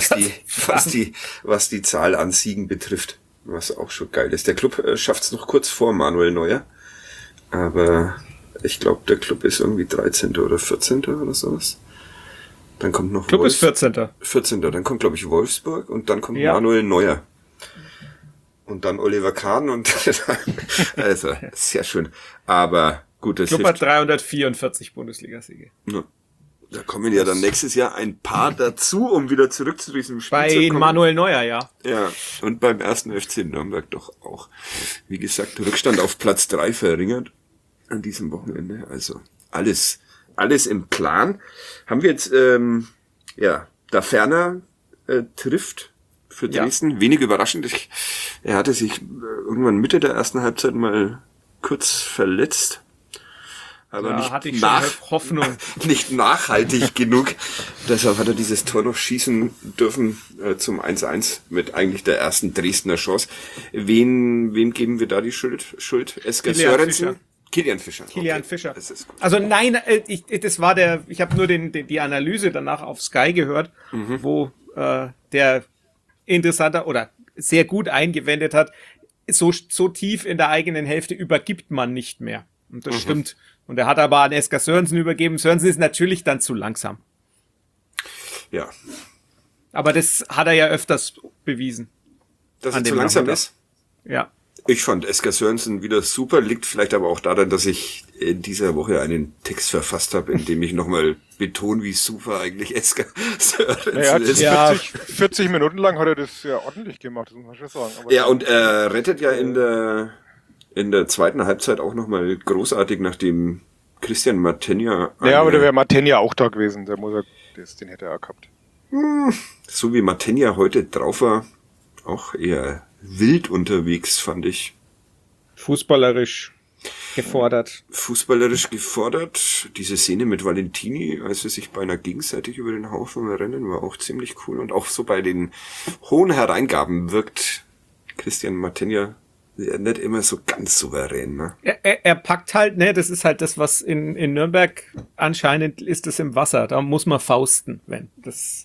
was die Zahl an Siegen betrifft, was auch schon geil ist. Der Club schafft es noch kurz vor Manuel Neuer, aber ich glaube, der Club ist irgendwie 13. oder 14. oder sowas. Dann kommt noch Club ist 14. 14. Dann kommt, glaube ich, Wolfsburg und dann kommt Ja. Manuel Neuer. Und dann Oliver Kahn und also sehr schön. Aber gut, das Club hilft. hat 344 Bundesligasiege. Ja. Da kommen ja dann nächstes Jahr ein paar dazu, um wieder zurück zu diesem Spiel zu Bei kommen. Manuel Neuer, ja. Ja, und beim ersten FC Nürnberg doch auch. Wie gesagt, Rückstand auf Platz 3 verringert an diesem Wochenende. Also alles im Plan. Haben wir jetzt, da Ferner trifft für Ja. Dresden. Wenig überraschend. Er hatte sich irgendwann Mitte der ersten Halbzeit mal kurz verletzt. Aber Da hatte ich schon Hoffnung. nicht nachhaltig genug. Deshalb hat er dieses Tor noch schießen dürfen zum 1:1 mit eigentlich der ersten Dresdner Chance. Wem geben wir da die Schuld? Esker Kilian Sörensen? Fischer. Kilian Fischer. Kilian Okay, Fischer. Das ist gut. Also nein, ich habe nur die Analyse danach auf Sky gehört, wo der interessanter oder sehr gut eingewendet hat, so tief in der eigenen Hälfte übergibt man nicht mehr. Und das stimmt. Und er hat aber an Esker Sörensen übergeben. Sörensen ist natürlich dann zu langsam. Ja. Aber das hat er ja öfters bewiesen. Dass An er zu dem langsam Nachmittag. ist. Ja. Ich fand Esker Sörensen wieder super, liegt vielleicht aber auch daran, dass ich in dieser Woche einen Text verfasst habe, in dem ich nochmal betone, wie super eigentlich Esker Sörensen Er hat ist. Ja. 40 Minuten lang hat er das ja ordentlich gemacht, das muss man schon sagen. Aber Ja, und er rettet ja in der zweiten Halbzeit auch nochmal großartig, nachdem Christian Martenja, ja, aber da wäre Martenja auch da gewesen, den hätte er auch gehabt. so wie Martenja heute drauf war, auch eher wild unterwegs, fand ich. Fußballerisch gefordert. Fußballerisch gefordert. Diese Szene mit Valentini, als sie sich beinahe gegenseitig über den Haufen rennen, war auch ziemlich cool. Und auch so bei den hohen Hereingaben wirkt Christian Martenja nicht immer so ganz souverän. Ne? Er packt halt, ne, das ist halt das, was in Nürnberg anscheinend ist es im Wasser. Da muss man fausten, wenn das.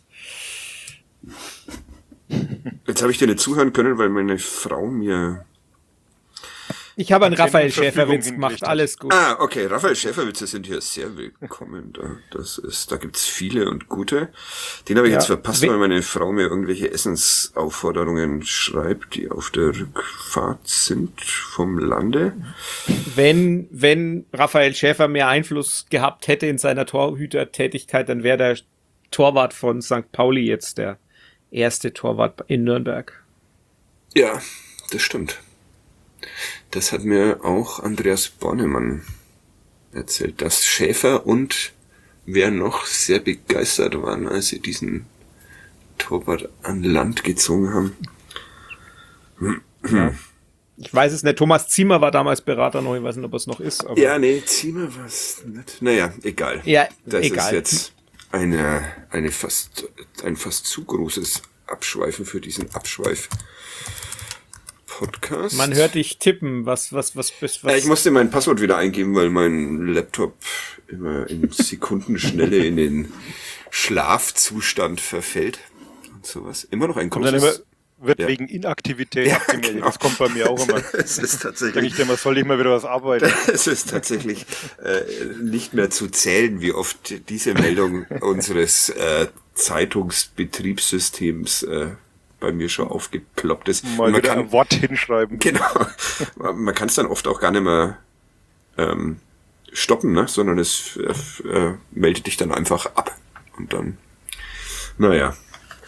Jetzt habe ich dir nicht zuhören können, weil meine Frau mir Ich habe einen Raphael Patientenverfügung Schäfer-Witz gemacht, hingerichtet. alles gut. Ah, okay, Raphael Schäferwitze sind hier sehr willkommen. Da gibt's viele und gute. Den habe ich Ja. jetzt verpasst, weil meine Frau mir irgendwelche Essensaufforderungen schreibt, die auf der Rückfahrt sind vom Lande. Wenn Raphael Schäfer mehr Einfluss gehabt hätte in seiner Torhütertätigkeit, dann wäre der Torwart von St. Pauli jetzt der erste Torwart in Nürnberg. Ja, das stimmt. Das hat mir auch Andreas Bornemann erzählt, dass Schäfer und wer noch sehr begeistert waren, als sie diesen Torwart an Land gezogen haben. Ich weiß es nicht, Thomas Ziemer war damals Berater noch, ich weiß nicht, ob es noch ist. Aber Ja, nee, Ziemer war's nicht. Naja, egal. Ja, das egal. ist jetzt ein fast zu großes Abschweifen für diesen Abschweif-Podcast. Man hört dich tippen, was. Ich musste mein Passwort wieder eingeben, weil mein Laptop immer in Sekundenschnelle in den Schlafzustand verfällt und sowas. Immer noch ein Kommt dann immer, großes... wird Ja. wegen Inaktivität Ja, abgemeldet. genau. Das kommt bei mir auch immer. Es ist Denke tatsächlich... ich immer, soll ich mal wieder was arbeiten? Es ist tatsächlich nicht mehr zu zählen, wie oft diese Meldung unseres Zeitungsbetriebssystems bei mir schon aufgeploppt ist. Mal Man wieder kann, ein Wort hinschreiben. genau, man kann es dann oft auch gar nicht mehr stoppen, ne? Sondern es meldet dich dann einfach ab. Und dann, naja.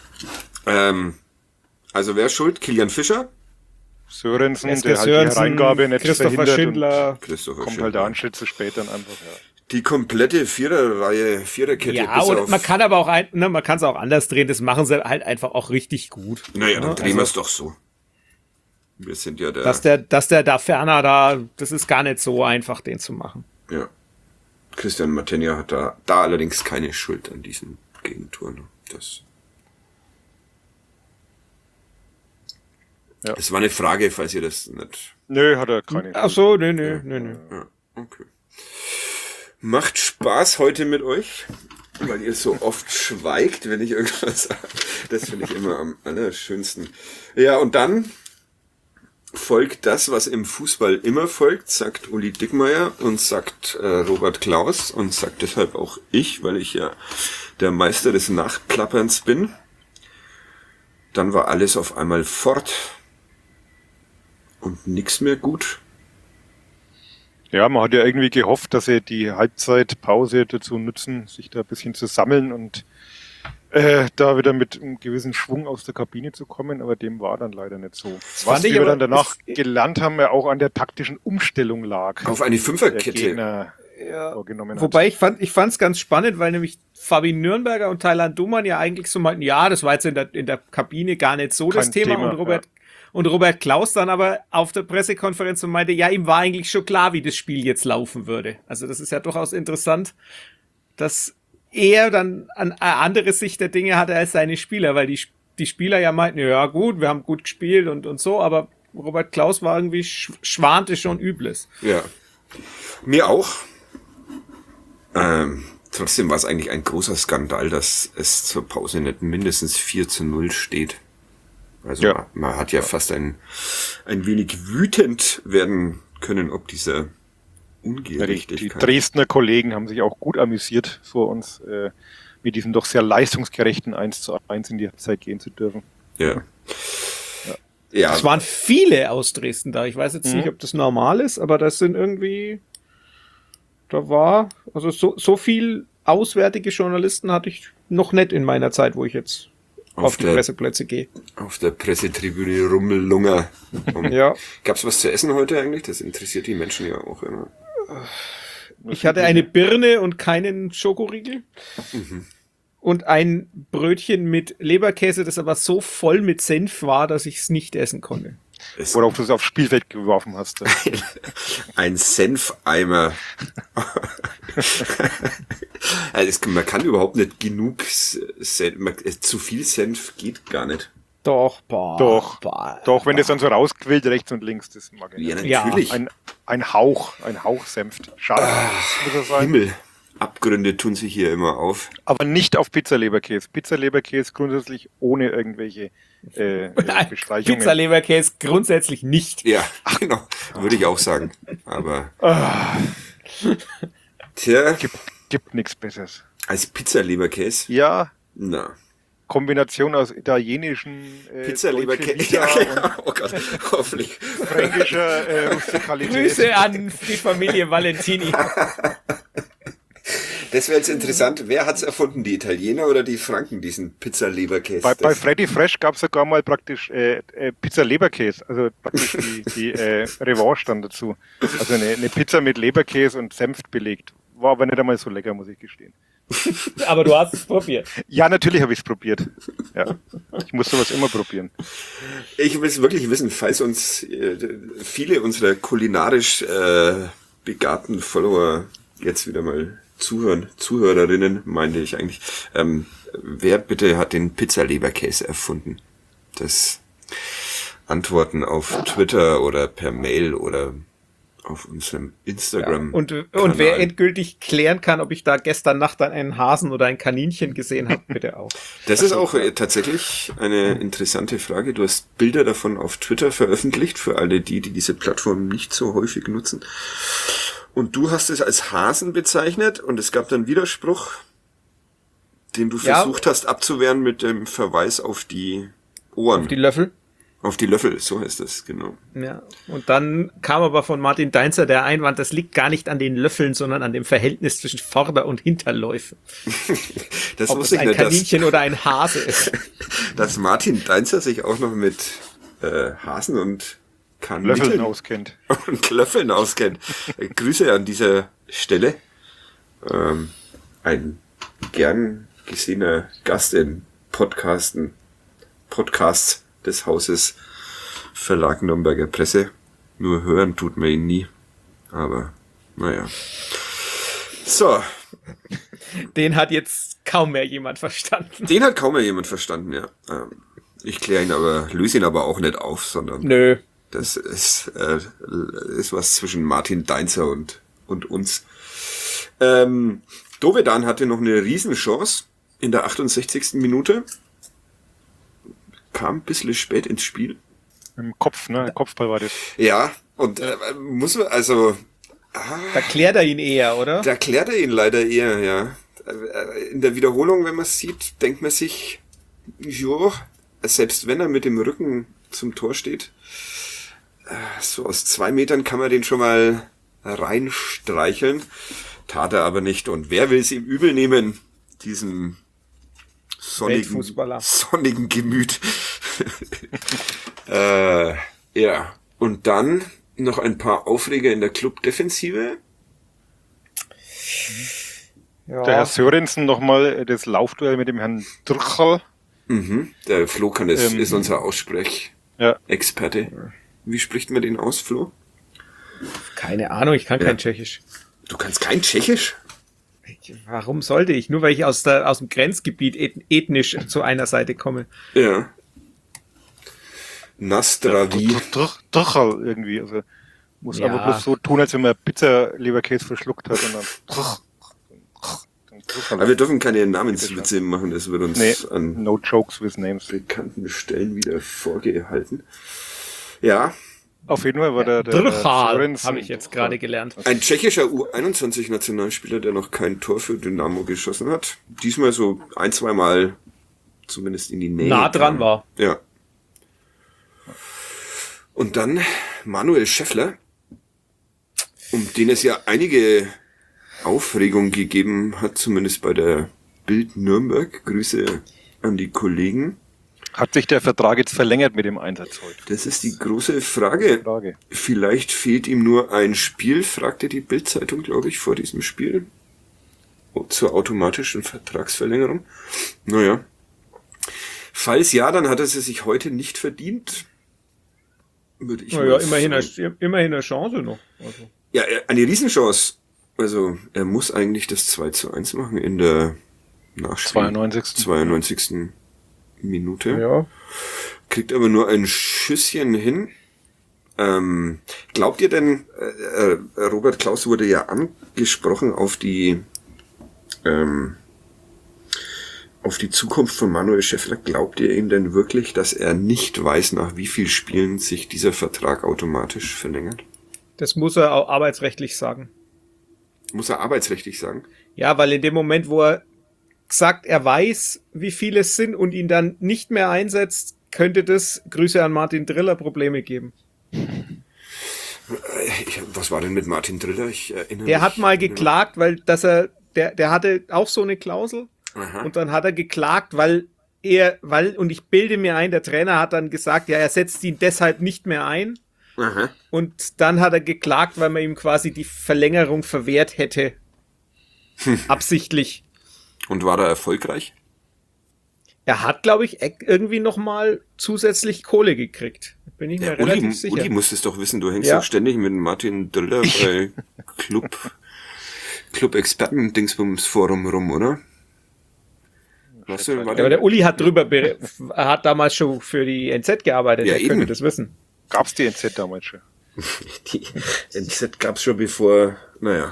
Also wer ist schuld? Kilian Fischer? Sörensen, Eske der halt die Sörensen, Hereingabe nicht Christopher verhindert Schindler. Christopher und kommt Schindler. halt der Anschnitt zu spät dann einfach. Ja. Die komplette Viererkette Ja, bis und auf... man kann aber auch man kann es auch anders drehen, das machen sie halt einfach auch richtig gut. Naja, dann Ja, drehen wir es also, doch so. Wir sind ja dass der da ferner da, das ist gar nicht so einfach, den zu machen. Ja. Christian Martinia hat da allerdings keine Schuld an diesen Gegentoren. Ja. Das war eine Frage, falls ihr das nicht... Nö, hat er keine. Ach so, nö. Ja, okay. Macht Spaß heute mit euch, weil ihr so oft schweigt, wenn ich irgendwas sage. Das finde ich immer am allerschönsten. Ja, und dann folgt das, was im Fußball immer folgt, sagt Uli Dickmeyer und sagt Robert Klaus und sagt deshalb auch ich, weil ich ja der Meister des Nachplapperns bin. Dann war alles auf einmal fort und nix mehr gut. Ja, man hat ja irgendwie gehofft, dass sie die Halbzeitpause dazu nutzen, sich da ein bisschen zu sammeln und da wieder mit einem gewissen Schwung aus der Kabine zu kommen, aber dem war dann leider nicht so. Was wir dann danach gelernt haben, ja auch an der taktischen Umstellung lag. Auf eine der Fünferkette. Gegner vorgenommen hat. Wobei ich fand's ganz spannend, weil nämlich Fabi Nürnberger und Thailand Dumann ja eigentlich so meinten, ja, das war jetzt in der Kabine gar nicht so das Kein Thema. Thema, Und Robert Klaus dann aber auf der Pressekonferenz und meinte, ja, ihm war eigentlich schon klar, wie das Spiel jetzt laufen würde. Also das ist ja durchaus interessant, dass er dann eine andere Sicht der Dinge hatte als seine Spieler, weil die Spieler ja meinten, ja gut, wir haben gut gespielt und so, aber Robert Klaus war irgendwie schwante schon Übles. Ja. Mir auch. Trotzdem war es eigentlich ein großer Skandal, dass es zur Pause nicht mindestens 4:0 steht. Also Ja. man hat ja fast ein wenig wütend werden können, ob dieser Ja, die Ungerechtigkeit. Dresdner Kollegen haben sich auch gut amüsiert vor uns, mit diesem doch sehr leistungsgerechten 1:1 in die Halbzeit gehen zu dürfen. Ja. Ja. Es waren viele aus Dresden da. Ich weiß jetzt nicht, ob das normal ist, aber das sind irgendwie, da war, also so viel auswärtige Journalisten hatte ich noch nicht in meiner Zeit, wo ich jetzt auf die Presseplätze gehe. Auf der Pressetribüne Rummelunger. Ja. Gab's was zu essen heute eigentlich? Das interessiert die Menschen ja auch immer. Ich hatte eine Birne und keinen Schokoriegel. Und ein Brötchen mit Leberkäse, das aber so voll mit Senf war, dass ich es nicht essen konnte. Oder ob du es aufs Spielfeld geworfen hast. Ein Senfeimer. Also man kann überhaupt nicht genug Senf, zu viel Senf geht gar nicht. Doch, Doch, wenn das dann so rausquillt, rechts und links, das mag ich Ja, nicht. natürlich. Ein Hauch Senft. Schade, muss das sein. Himmel. Abgründe tun sich hier immer auf. Aber nicht auf Pizza-Leberkäse. Pizza-Leberkäse grundsätzlich ohne irgendwelche Bestreichungen. Pizza-Leberkäse grundsätzlich nicht. Ja, genau. Würde ich auch sagen. Aber. Tja, Gibt nichts Besseres. als Pizza-Leberkäse? Ja, Na. Kombination aus italienischen Pizza-Leberkäse. Ja, genau. Oh Gott, hoffentlich. fränkischer Rustikalität. Grüße an die Familie Valentini. Das wäre jetzt interessant. Wer hat's erfunden? Die Italiener oder die Franken, diesen Pizza-Leberkäse? Bei Freddy Fresh gab es sogar mal praktisch Pizza-Leberkäse, also praktisch die Revanche dann dazu. Also eine Pizza mit Leberkäse und Senf belegt. War aber nicht einmal so lecker, muss ich gestehen. Aber du hast es probiert. Ja, natürlich habe ich es probiert. Ja. Ich muss sowas immer probieren. Ich will es wirklich wissen, falls uns viele unserer kulinarisch begabten Follower jetzt wieder mal zuhören, Zuhörerinnen, meinte ich eigentlich, wer bitte hat den Pizza-Leberkäse erfunden? Das Antworten auf Twitter oder per Mail oder auf unserem Instagram. Und wer endgültig klären kann, ob ich da gestern Nacht dann einen Hasen oder ein Kaninchen gesehen habe, bitte auch. Das ist auch tatsächlich eine interessante Frage. Du hast Bilder davon auf Twitter veröffentlicht, für alle die diese Plattform nicht so häufig nutzen. Und du hast es als Hasen bezeichnet und es gab dann Widerspruch, den du versucht hast abzuwehren mit dem Verweis auf die Ohren. Auf die Löffel. Auf die Löffel, so heißt das, genau. Ja. Und dann kam aber von Martin Deinzer der Einwand, das liegt gar nicht an den Löffeln, sondern an dem Verhältnis zwischen Vorder- und Hinterläufen. Das Ob es wusste ich ein nicht, Kaninchen oder ein Hase ist. dass Martin Deinzer sich auch noch mit Hasen und Kaninchen Löffeln auskennt. und Löffeln auskennt. Grüße an dieser Stelle. Ein gern gesehener Gast in Podcasts des Hauses Verlag Nürnberger Presse. Nur hören tut man ihn nie. Aber, naja. So. Den hat jetzt kaum mehr jemand verstanden. Den hat kaum mehr jemand verstanden, ja. Ich löse ihn aber auch nicht auf, sondern Nö. das ist was zwischen Martin Deinzer und uns. Dovedan hatte noch eine Riesenchance in der 68. Minute. Kam ein bisschen spät ins Spiel. Im Kopf, ne? Kopfball war das. Ja, und muss man, also... Da klärt er ihn eher, oder? Da klärt er ihn leider eher, ja. In der Wiederholung, wenn man es sieht, denkt man sich, jo, selbst wenn er mit dem Rücken zum Tor steht, so aus 2 Metern kann man den schon mal reinstreicheln. Tat er aber nicht. Und wer will es ihm übel nehmen? Diesem sonnigen Gemüt. Ja. Und dann noch ein paar Aufreger in der Club-Defensive. Ja. Der Herr Sörensen nochmal das Laufduell mit dem Herrn Drchal. Der Flo ist unser Aussprech-Experte. Ja. Wie spricht man den aus, Flo? Keine Ahnung, ich kann kein Tschechisch. Du kannst kein Tschechisch? Warum sollte ich? Nur weil ich aus dem Grenzgebiet ethnisch zu einer Seite komme. Ja. Nastravi. Drchal irgendwie. Also muss aber bloß so tun, als wenn man Pizza-Leberkäse verschluckt hat und dann Aber wir dürfen keine Namenswitze machen, das wird uns an no jokes with names bekannten Stellen wieder vorgehalten. Ja. Auf jeden Fall war der Drchal, habe ich jetzt gerade gelernt. Ein tschechischer U21-Nationalspieler, der noch kein Tor für Dynamo geschossen hat. Diesmal so 1-2 Mal zumindest in die Nähe. Nah dran war. Ja. Und dann Manuel Schäffler, um den es ja einige Aufregung gegeben hat, zumindest bei der Bild Nürnberg. Grüße an die Kollegen. Hat sich der Vertrag jetzt verlängert mit dem Einsatz heute? Das ist die große Frage. Vielleicht fehlt ihm nur ein Spiel, fragte die Bild-Zeitung, glaube ich, vor diesem Spiel. Zur automatischen Vertragsverlängerung. Naja. Falls ja, dann hat er sie sich heute nicht verdient. Würde ich naja, immerhin eine Chance noch. Also. Ja, eine Riesenchance. Also, er muss eigentlich das 2:1 machen in der Nachspiel. 92. Minute. Ja. Kriegt aber nur ein Schüsschen hin. Glaubt ihr denn, Robert Klaus wurde ja angesprochen auf die auf die Zukunft von Manuel Schäffler, glaubt ihr ihm denn wirklich, dass er nicht weiß, nach wie vielen Spielen sich dieser Vertrag automatisch verlängert? Das muss er auch arbeitsrechtlich sagen. Muss er arbeitsrechtlich sagen? Ja, weil in dem Moment, wo er sagt, er weiß, wie viele es sind und ihn dann nicht mehr einsetzt, könnte das, Grüße an Martin Driller, Probleme geben. Was war denn mit Martin Driller? Ich erinnere Der mich. hat mal geklagt, weil der hatte auch so eine Klausel. Aha. Und dann hat er geklagt, und ich bilde mir ein, der Trainer hat dann gesagt, ja, er setzt ihn deshalb nicht mehr ein. Aha. Und dann hat er geklagt, weil man ihm quasi die Verlängerung verwehrt hätte. Absichtlich. Und war er erfolgreich? Er hat, glaube ich, irgendwie nochmal zusätzlich Kohle gekriegt. Bin ich mir relativ sicher. Uli muss es doch wissen, du hängst Ja. doch ständig mit Martin Driller bei Club-Experten-Dingsbums-Forum rum, oder? Weißt du, war Ja, aber der Uli hat er hat damals schon für die NZ gearbeitet, Ja, er könnte eben. das wissen. Gab's die NZ damals schon? Die NZ gab's schon bevor, naja.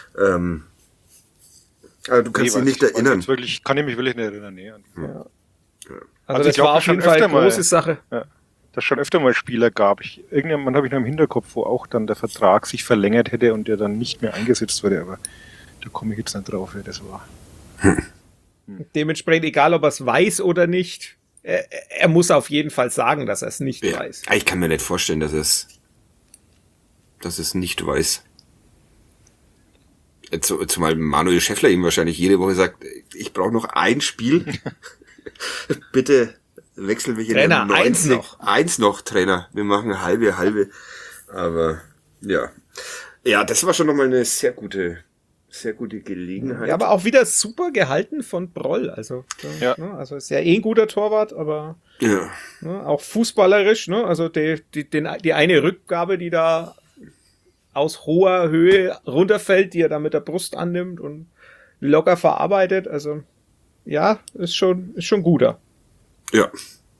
Aber du kannst dich nicht erinnern. Kann ich mich wirklich nicht erinnern. Nee. Also ich das glaub, war auf schon jeden Fall öfter eine mal- große Sache. Ja. Dass schon öfter mal Spieler gab. Irgendjemand habe ich noch im Hinterkopf, wo auch dann der Vertrag sich verlängert hätte und der dann nicht mehr eingesetzt wurde, aber da komme ich jetzt nicht drauf, wer das war. Dementsprechend, egal ob er es weiß oder nicht, er muss auf jeden Fall sagen, dass er es nicht Ja. weiß. Ich kann mir nicht vorstellen, dass es nicht weiß. Zumal Manuel Schäffler ihm wahrscheinlich jede Woche sagt, ich brauche noch ein Spiel. Bitte wechseln wir hier Trainer, in der 90. eins noch. Eins noch, Trainer. Wir machen halbe. Aber ja. Ja, das war schon nochmal eine sehr gute Gelegenheit. Ja, aber auch wieder super gehalten von Broll. Also, Ja. ne, also ist ja ein guter Torwart, aber Ja. ne, auch fußballerisch, ne? Also die eine Rückgabe, die da aus hoher Höhe runterfällt, die er da mit der Brust annimmt und locker verarbeitet. Also ja, ist schon guter. Ja.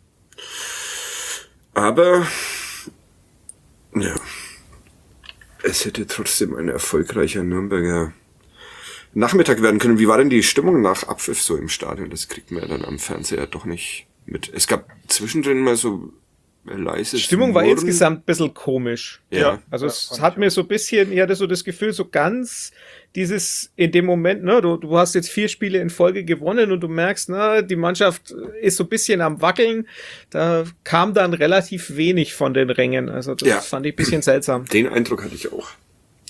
Aber ja, es hätte trotzdem ein erfolgreicher Nürnberger Nachmittag werden können. Wie war denn die Stimmung nach Abpfiff so im Stadion? Das kriegt man ja dann am Fernseher doch nicht mit. Es gab zwischendrin mal so leises Stimmung war Murren. insgesamt ein bisschen komisch. Ja. Also Ja, es fand hat ich mir so ein bisschen, ich hatte so das Gefühl, so ganz dieses, in dem Moment, ne, du hast jetzt 4 Spiele in Folge gewonnen und du merkst, na, die Mannschaft ist so ein bisschen am Wackeln. Da kam dann relativ wenig von den Rängen. Also das Ja. fand ich ein bisschen seltsam. Den Eindruck hatte ich auch.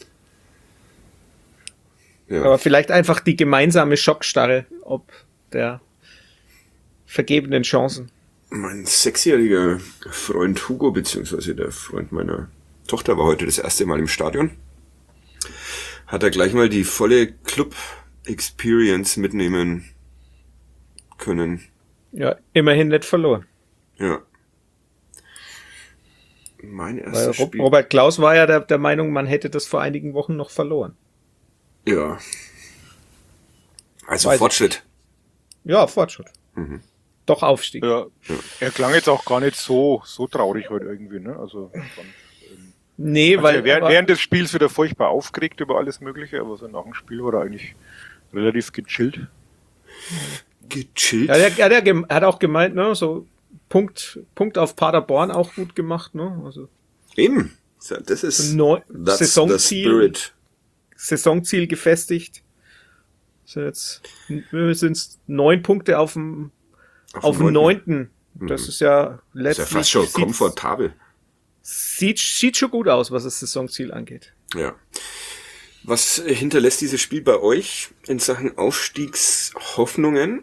Ja. Aber vielleicht einfach die gemeinsame Schockstarre, ob der vergebenen Chancen. Mein 6-jähriger Freund Hugo, beziehungsweise der Freund meiner Tochter, war heute das erste Mal im Stadion. Hat er gleich mal die volle Club-Experience mitnehmen können. Ja, immerhin nicht verloren. Ja. Mein Weil erstes Spiel. Robert Klaus war ja der Meinung, man hätte das vor einigen Wochen noch verloren. Ja. Also Weiß ich Fortschritt. Ja, Fortschritt. Mhm. Doch Aufstieg. Ja. Er klang jetzt auch gar nicht so traurig heute irgendwie, ne? Also, Nee, also weil während des Spiels wieder furchtbar aufgeregt über alles Mögliche, aber so nach dem Spiel war er eigentlich relativ gechillt. Gechillt. ja, er hat auch gemeint, ne, so Punkt auf Paderborn auch gut gemacht, ne? Also Eben. Das ist that's the Saisonziel, spirit. Saisonziel gefestigt. Wir sind 9 Punkte auf dem 9. Das ist ja Das ist ja letztlich fast schon komfortabel. Sieht schon gut aus, was das Saisonziel angeht. Ja. Was hinterlässt dieses Spiel bei euch in Sachen Aufstiegshoffnungen?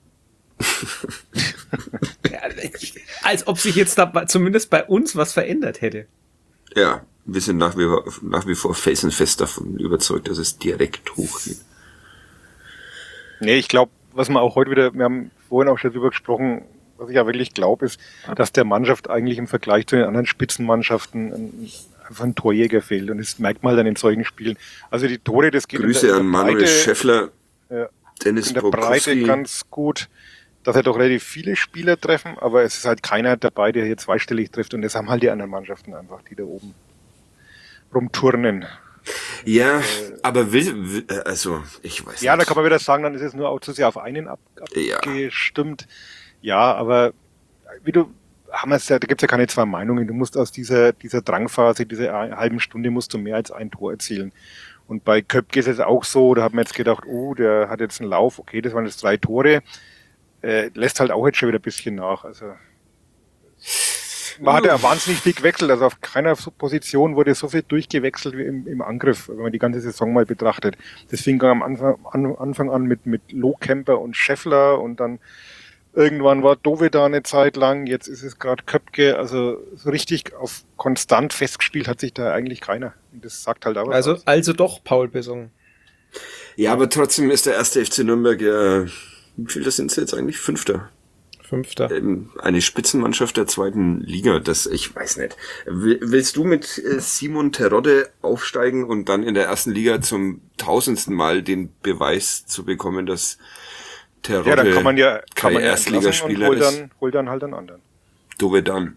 Ja, als ob sich jetzt da zumindest bei uns was verändert hätte. Ja, wir sind nach wie vor felsenfest davon überzeugt, dass es direkt hochgeht. Nee, ich glaube, was man auch heute wieder, wir haben vorhin auch schon drüber gesprochen, was ich ja wirklich glaube, ist, dass der Mannschaft eigentlich im Vergleich zu den anderen Spitzenmannschaften einfach ein Torjäger fehlt. Und das merkt man dann in solchen Spielen. Also die Tore, das geht Grüße an Manuel Schäffler, ja, Dennis in der Breite Prokofsky. ganz gut, dass er doch relativ viele Spieler treffen, aber es ist halt keiner dabei, der hier zweistellig trifft. Und das haben halt die anderen Mannschaften einfach, die da oben rumturnen. Ja, aber also, ich weiß Ja, nicht. da kann man wieder sagen, dann ist es nur auch zu sehr auf einen abgestimmt. Ja, aber haben wir es ja, da gibt's ja keine zwei Meinungen. Du musst aus dieser Drangphase, dieser halben Stunde musst du mehr als ein Tor erzielen. Und bei Köpke ist es auch so, da hat man jetzt gedacht, der hat jetzt einen Lauf, okay, das waren jetzt 3 Tore, lässt halt auch jetzt schon wieder ein bisschen nach. Also man hat ja wahnsinnig viel gewechselt, also auf keiner Position wurde so viel durchgewechselt wie im Angriff, wenn man die ganze Saison mal betrachtet. Das fing am Anfang an mit Lohkemper und Scheffler und dann irgendwann war Dove da eine Zeit lang, jetzt ist es gerade Köpke, also so richtig auf konstant festgespielt hat sich da eigentlich keiner. Und das sagt halt auch was aus. Also doch Paul Besson. Ja, aber trotzdem ist der erste FC Nürnberg ja, wie viel das sind jetzt eigentlich? Fünfter. Eine Spitzenmannschaft der 2. Liga, ich weiß nicht. Willst du mit Simon Terodde aufsteigen und dann in der 1. Liga zum 1000. Mal den Beweis zu bekommen, dass Terodde dann kann man kein Erstligaspieler ist? Hol dann halt einen anderen. Dove dann.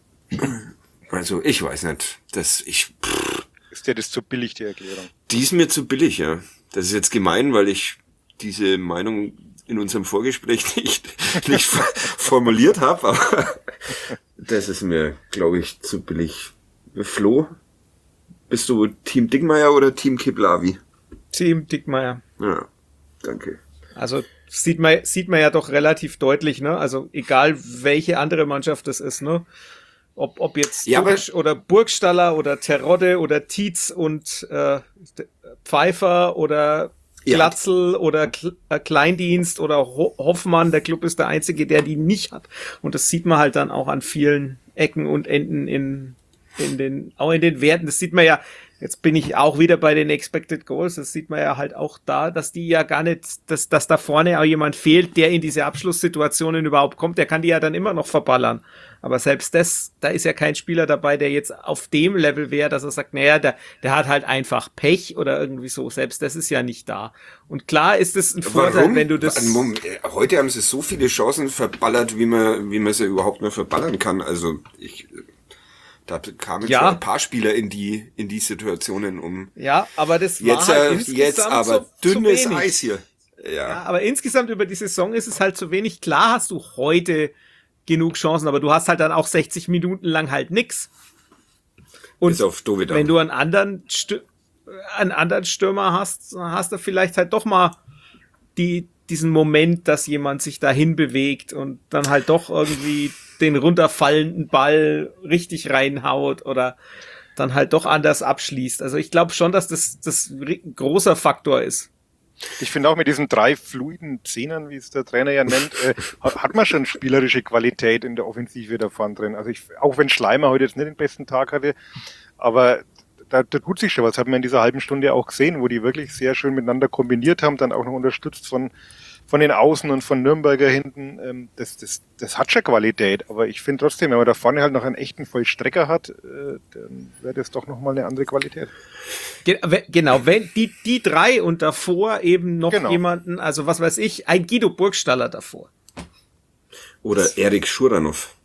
Also, ich weiß nicht. Ist dir das zu billig, die Erklärung? Die ist mir zu billig, ja. Das ist jetzt gemein, weil ich diese Meinung in unserem Vorgespräch nicht formuliert habe, aber das ist mir, glaube ich, zu billig. Flo, bist du Team Dickmeyer oder Team Kiblavi? Team Dickmeyer. Ja, danke. Also sieht man ja doch relativ deutlich, ne? Also egal welche andere Mannschaft das ist, ne? Ob jetzt oder Burgstaller oder Terodde oder Tietz und Pfeiffer oder Glatzel oder Kleindienst oder Hoffmann, der Club ist der einzige, der die nicht hat. Und das sieht man halt dann auch an vielen Ecken und Enden in den Werten. Das sieht man ja, jetzt bin ich auch wieder bei den Expected Goals, das sieht man ja halt auch da, dass die ja gar nicht, dass da vorne auch jemand fehlt, der in diese Abschlusssituationen überhaupt kommt, der kann die ja dann immer noch verballern. Aber selbst da ist ja kein Spieler dabei, der jetzt auf dem Level wäre, dass er sagt, naja, der hat halt einfach Pech oder irgendwie so. Selbst das ist ja nicht da. Und klar ist es ein Vorteil, wenn du das... Heute haben sie so viele Chancen verballert, wie man sie überhaupt nur verballern kann. Also da kamen schon ein paar Spieler in die Situationen um. Ja, aber das jetzt, war halt jetzt aber dünnes Eis hier. Ja, aber insgesamt über die Saison ist es halt zu wenig. Klar hast du heute genug Chancen, aber du hast halt dann auch 60 Minuten lang halt nix. Und bis auf Dovedan. Wenn du einen anderen Stürmer hast du vielleicht halt doch mal diesen Moment, dass jemand sich dahin bewegt und dann halt doch irgendwie den runterfallenden Ball richtig reinhaut oder dann halt doch anders abschließt. Also ich glaube schon, dass das ein großer Faktor ist. Ich finde auch mit diesen 3 fluiden Zehnern, wie es der Trainer ja nennt, hat man schon spielerische Qualität in der Offensive da vorne drin. Also auch wenn Schleimer heute jetzt nicht den besten Tag hatte, aber da tut sich schon was. Hat man in dieser halben Stunde auch gesehen, wo die wirklich sehr schön miteinander kombiniert haben, dann auch noch unterstützt von den Außen und von Nürnberger hinten. Das hat schon Qualität, aber ich finde trotzdem, wenn man da vorne halt noch einen echten Vollstrecker hat, dann wäre das doch nochmal eine andere Qualität. Genau, wenn die 3 und davor eben noch jemanden, also was weiß ich, ein Guido Burgstaller davor. Oder Erik Schuranov.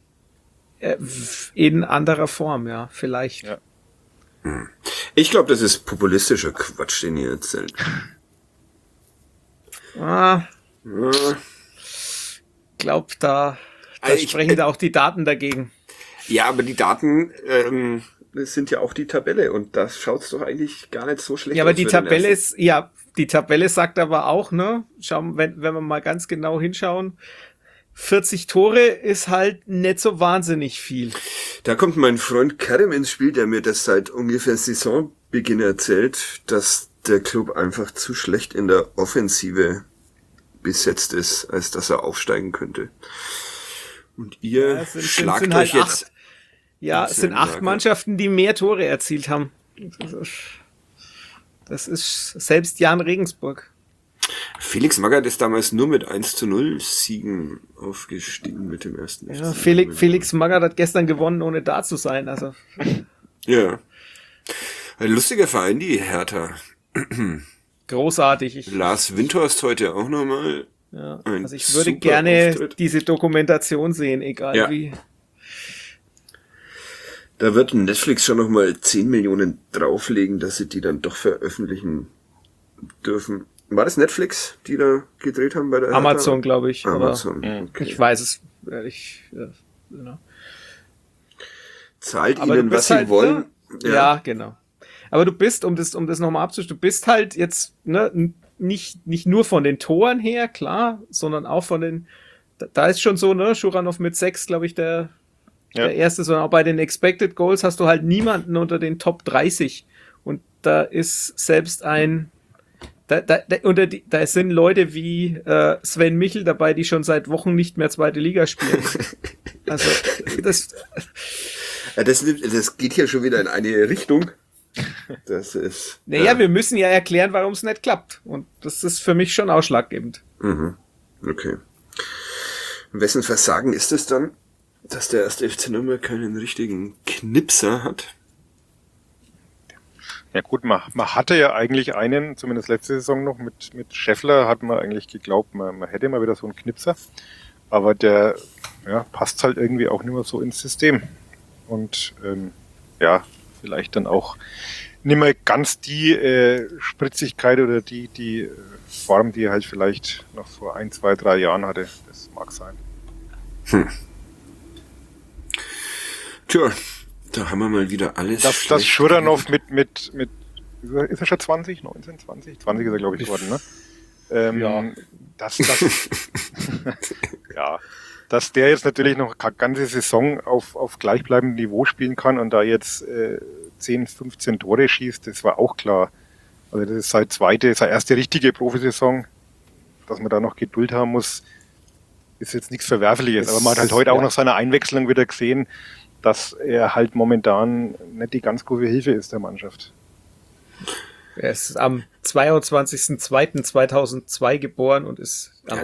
In anderer Form, ja, vielleicht. Ja. Ich glaube, das ist populistischer Quatsch, den ihr erzählt. Glaub, da sprechen da auch die Daten dagegen. Ja, aber die Daten sind ja auch die Tabelle und das schaut's doch eigentlich gar nicht so schlecht aus. Ja, aber die Tabelle sagt aber auch, ne, schauen, wenn wir mal ganz genau hinschauen, 40 Tore ist halt nicht so wahnsinnig viel. Da kommt mein Freund Karim ins Spiel, der mir das seit ungefähr Saisonbeginn erzählt, dass der Club einfach zu schlecht in der Offensive besetzt ist, als dass er aufsteigen könnte. Und ihr schlagt sind euch halt jetzt... es sind 8 Mannschaften, die mehr Tore erzielt haben. Das ist selbst Jan Regensburg. Felix Magath ist damals nur mit 1:0 Siegen aufgestiegen mit dem ersten. Ja, Felix Magath hat gestern gewonnen, ohne da zu sein. Also. Ja. Ein lustiger Verein, die Hertha. Großartig. Lars Windhorst heute auch nochmal. Ja, also ich würde gerne diese Dokumentation sehen, egal wie. Da wird Netflix schon nochmal 10 Millionen drauflegen, dass sie die dann doch veröffentlichen dürfen. War das Netflix, die da gedreht haben bei der Amazon, glaube ich. Amazon, aber okay. ich weiß es ehrlich. Genau. Zahlt Aber ihnen, du was bist sie halt, wollen. ne? Ja, genau. Aber du bist, um das nochmal abzuschließen, du bist halt jetzt nicht nur von den Toren her, klar, sondern auch von den, da ist schon so, ne, Schuranov mit 6, glaube ich, der erste, sondern auch bei den Expected Goals hast du halt niemanden unter den Top 30. Und da ist selbst da sind Leute wie Sven Michel dabei, die schon seit Wochen nicht mehr zweite Liga spielen. Also, das geht hier schon wieder in eine Richtung. Das ist. Naja, wir müssen ja erklären, warum es nicht klappt. Und das ist für mich schon ausschlaggebend. Mhm. Okay. Wessen Versagen ist es dann, dass der erste FC Nürnberg keinen richtigen Knipser hat? Ja gut, man hatte ja eigentlich einen, zumindest letzte Saison noch, mit Scheffler hat man eigentlich geglaubt, man hätte mal wieder so einen Knipser. Aber der passt halt irgendwie auch nicht mehr so ins System. Und vielleicht dann auch nicht mehr ganz die Spritzigkeit oder die Form, die er halt vielleicht noch vor 1, 2, 3 Jahren hatte. Das mag sein. Tja, da haben wir mal wieder alles. Das Schuranov mit ist er schon 20? 19, 20? 20 ist er, glaube ich, geworden, ne? Dass der jetzt natürlich noch eine ganze Saison auf gleichbleibendem Niveau spielen kann und da jetzt 10, 15 Tore schießt, das war auch klar. Also das ist seine erste richtige Profisaison, dass man da noch Geduld haben muss, ist jetzt nichts Verwerfliches. Aber man hat halt heute auch nach seiner Einwechslung wieder gesehen, dass er halt momentan nicht die ganz große Hilfe ist der Mannschaft. Er ist am 22.02.2002 geboren und ist am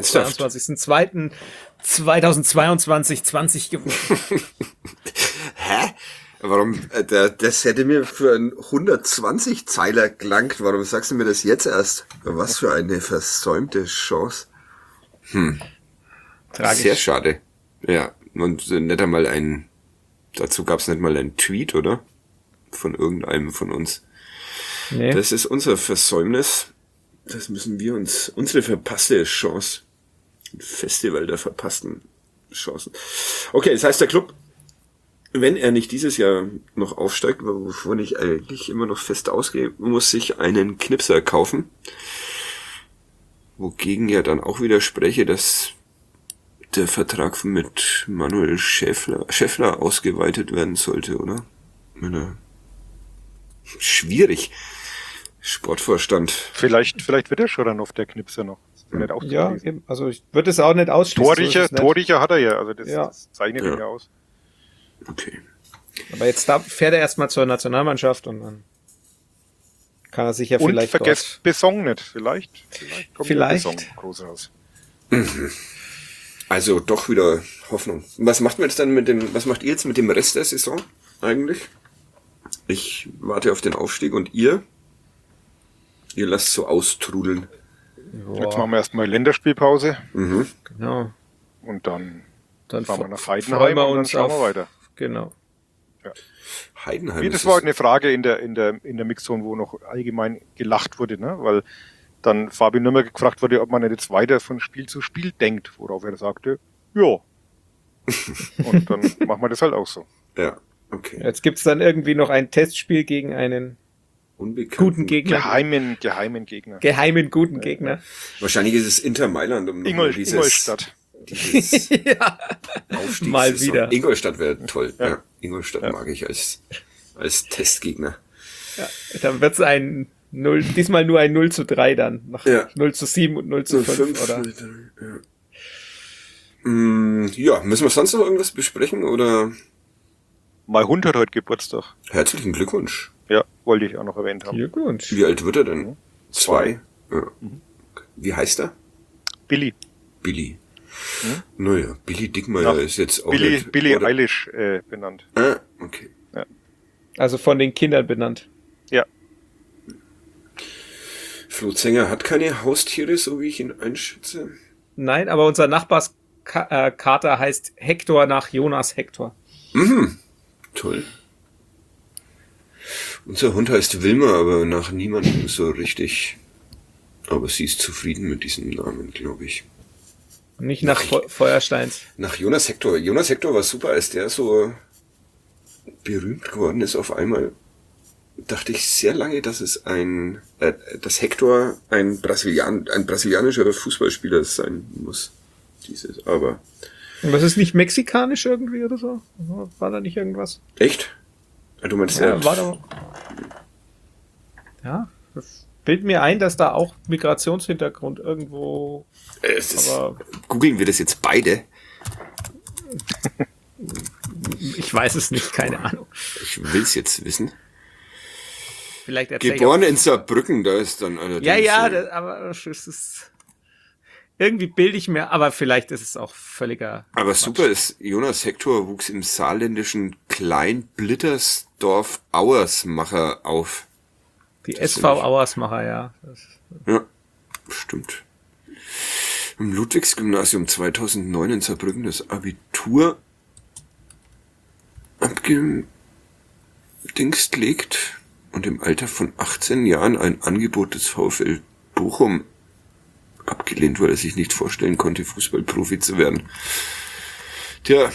22.02.2022 20 geworden. Hä? Warum? Das hätte mir für einen 120-Zeiler gelangt. Warum sagst du mir das jetzt erst? Was für eine versäumte Chance. Tragisch. Sehr schade. Ja, und nicht einmal dazu gab es nicht mal einen Tweet, oder? Von irgendeinem von uns. Nee. Das ist unser Versäumnis. Das müssen wir unsere verpasste Chance. Ein Festival der verpassten Chancen. Okay, das heißt, der Club, wenn er nicht dieses Jahr noch aufsteigt, wovon ich eigentlich immer noch fest ausgehe, muss sich einen Knipser kaufen. Wogegen ja dann auch widerspreche, dass der Vertrag mit Manuel Schäffler ausgeweitet werden sollte, oder? Schwierig. Sportvorstand. Vielleicht wird er Schuranov der Knipser noch. Nicht ja, eben. Also ich würde es auch nicht ausschließen. Torriecher hat er ja, also das zeichnet ihn ja ja aus. Okay. Aber jetzt fährt er erstmal zur Nationalmannschaft und dann kann er sich ja vielleicht und vergesst Besson nicht. Vielleicht kommt Besson groß raus. Also doch wieder Hoffnung. Was macht ihr jetzt mit dem Rest der Saison eigentlich? Ich warte auf den Aufstieg und ihr lasst so austrudeln. Jetzt machen wir erstmal Länderspielpause. Mhm. Genau. Und dann fahren wir nach freuen Heidenheim wir und dann uns schauen wir weiter. Genau. Ja. Heidenheim. Das war eine Frage in der Mixzone, wo noch allgemein gelacht wurde, ne? Weil dann Fabi Nürnberg gefragt wurde, ob man jetzt weiter von Spiel zu Spiel denkt, worauf er sagte, ja. Und dann machen wir das halt auch so. Ja, okay. Jetzt gibt's dann irgendwie noch ein Testspiel gegen einen guten Gegner. Geheimen Gegner. Geheimen guten Gegner. Wahrscheinlich ist es Inter Mailand, um Ingolstadt. Ja. Mal wieder. Ingolstadt wäre toll. Ja. Ingolstadt mag ich als Testgegner. Ja, dann wird's diesmal nur ein 0:3 dann. Nach 0:7 und 0:5, oder? Ja, müssen wir sonst noch irgendwas besprechen, oder? Mein Hund hat heute Geburtstag. Herzlichen Glückwunsch. Ja, wollte ich auch noch erwähnt haben. Glückwunsch. Wie alt wird er denn? 2? Ja. Wie heißt er? Billy. Naja, Billy Dickmeyer ist jetzt auch Billy Eilish benannt. Ah, okay. Ja. Also von den Kindern benannt. Ja. Flo Zenger hat keine Haustiere, so wie ich ihn einschätze. Nein, aber unser Nachbarskater heißt Hector nach Jonas Hector. Mhm. Toll. Unser Hund heißt Wilma, aber nach niemandem so richtig. Aber sie ist zufrieden mit diesem Namen, glaube ich. Nicht nach Feuersteins. Nach Jonas Hector. Jonas Hector war super, als der so berühmt geworden ist auf einmal. Dachte ich sehr lange, dass es dass Hector ein brasilianischer Fußballspieler sein muss. Aber. Und das ist nicht mexikanisch irgendwie oder so? War da nicht irgendwas? Echt? Du meinst ja, war da. Ja, das bildet mir ein, dass da auch Migrationshintergrund irgendwo. Googeln wir das jetzt beide? Ich weiß es nicht, keine Ahnung. Ich will es jetzt wissen. Vielleicht Geboren in Saarbrücken, da ist dann allerdings... Ja, aber es ist... Irgendwie bilde ich mir, aber vielleicht ist es auch völliger... Aber Quatsch. super ist, Jonas Hector wuchs im saarländischen Klein-Blittersdorf Auersmacher auf. Die SV Auersmacher, ja. Ja, stimmt. Im Ludwigsgymnasium 2009 in Saarbrücken das Abitur abgedingst legt und im Alter von 18 Jahren ein Angebot des VfL Bochum abgelehnt, weil er sich nicht vorstellen konnte, Fußballprofi zu werden. Tja,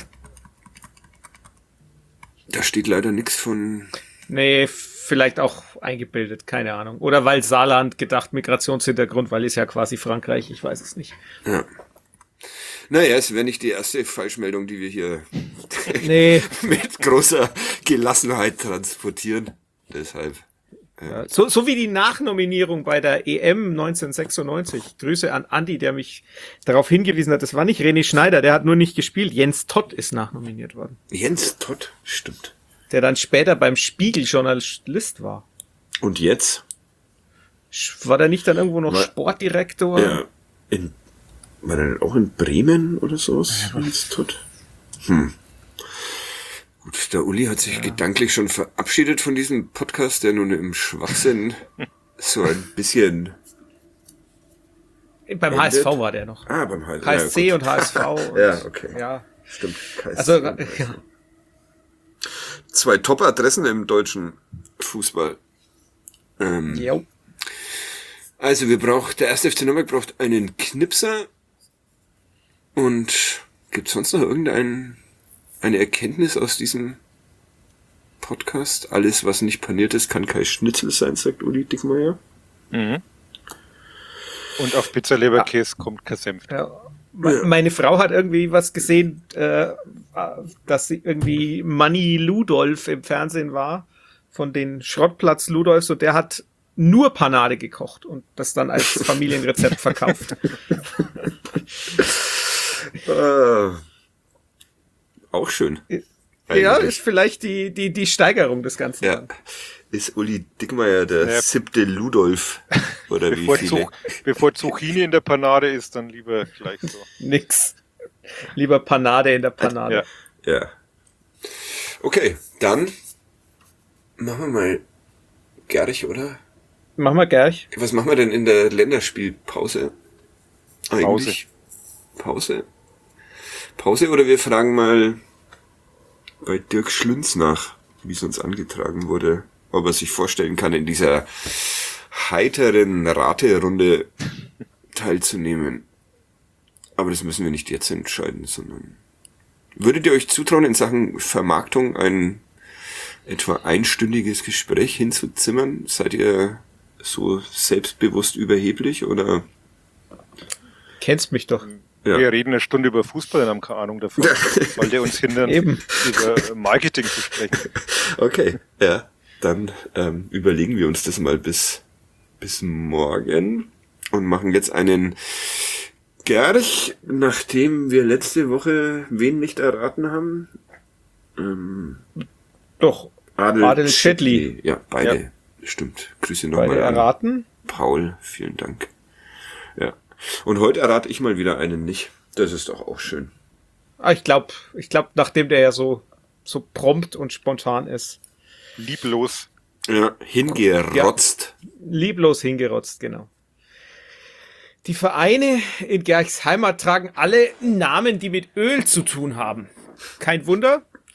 da steht leider nichts von... Nee, vielleicht auch eingebildet, keine Ahnung. Oder weil Saarland gedacht, Migrationshintergrund, weil ist ja quasi Frankreich, ich weiß es nicht. Ja. Naja, es wäre nicht die erste Falschmeldung, die wir hier mit großer Gelassenheit transportieren. Deshalb. Ja. So wie die Nachnominierung bei der EM 1996. Grüße an Andi, der mich darauf hingewiesen hat. Das war nicht René Schneider, der hat nur nicht gespielt. Jens Todt ist nachnominiert worden. Jens Todt, stimmt. Der dann später beim Spiegel Journalist war. Und jetzt? War der nicht dann irgendwo noch Sportdirektor? Ja. War der auch in Bremen oder sowas? Jens Todt? Gut, der Uli hat sich gedanklich schon verabschiedet von diesem Podcast, der nun im Schwachsinn so ein bisschen... Beim endet. HSV war der noch. Beim HSV. KSC ja, und HSV. Und, ja, okay. Ja. Stimmt. KSC Also, und HSV. 2 Top-Adressen im deutschen Fußball. Jo. Also der 1. FC Nürnberg braucht einen Knipser. Und gibt es sonst noch eine Erkenntnis aus diesem Podcast? Alles, was nicht paniert ist, kann kein Schnitzel sein, sagt Uli Dickmeyer. Mhm. Und auf Pizza Leberkäse kommt kein Senf. Ja. Meine Frau hat irgendwie was gesehen, dass sie irgendwie Manni Ludolf im Fernsehen war, von den Schrottplatz Ludolfs, und der hat nur Panade gekocht und das dann als Familienrezept verkauft. Auch schön. Ja, ist vielleicht die Steigerung des Ganzen. Ja. Ist Uli Dickmeyer der 7. Ludolf? Oder wie viele? Bevor Zucchini in der Panade ist, dann lieber gleich so. Nix. Lieber Panade in der Panade. Ja. Okay, dann machen wir mal Gerch, oder? Machen wir Gerch. Was machen wir denn in der Länderspielpause? Eigentlich? Pause? Oder wir fragen mal bei Dirk Schlünz nach, wie es uns angetragen wurde, ob er sich vorstellen kann, in dieser heiteren Raterunde teilzunehmen. Aber das müssen wir nicht jetzt entscheiden, sondern würdet ihr euch zutrauen, in Sachen Vermarktung ein etwa einstündiges Gespräch hinzuzimmern? Seid ihr so selbstbewusst überheblich oder? Kennst mich doch. Ja. Wir reden eine Stunde über Fußball und haben keine Ahnung davon. Soll der uns hindern, über Marketing zu sprechen? Okay, ja. Dann überlegen wir uns das mal bis morgen und machen jetzt einen Gerch, nachdem wir letzte Woche wen nicht erraten haben. Doch. Adel Schädli. Ja, beide. Ja. Stimmt. Grüße nochmal an erraten. Paul, vielen Dank. Ja. Und heute errate ich mal wieder einen nicht. Das ist doch auch schön. Ich glaube, nachdem der ja so prompt und spontan ist. Lieblos. Ja, hingerotzt. Ja, lieblos hingerotzt, genau. Die Vereine in Gerchs Heimat tragen alle Namen, die mit Öl zu tun haben. Kein Wunder.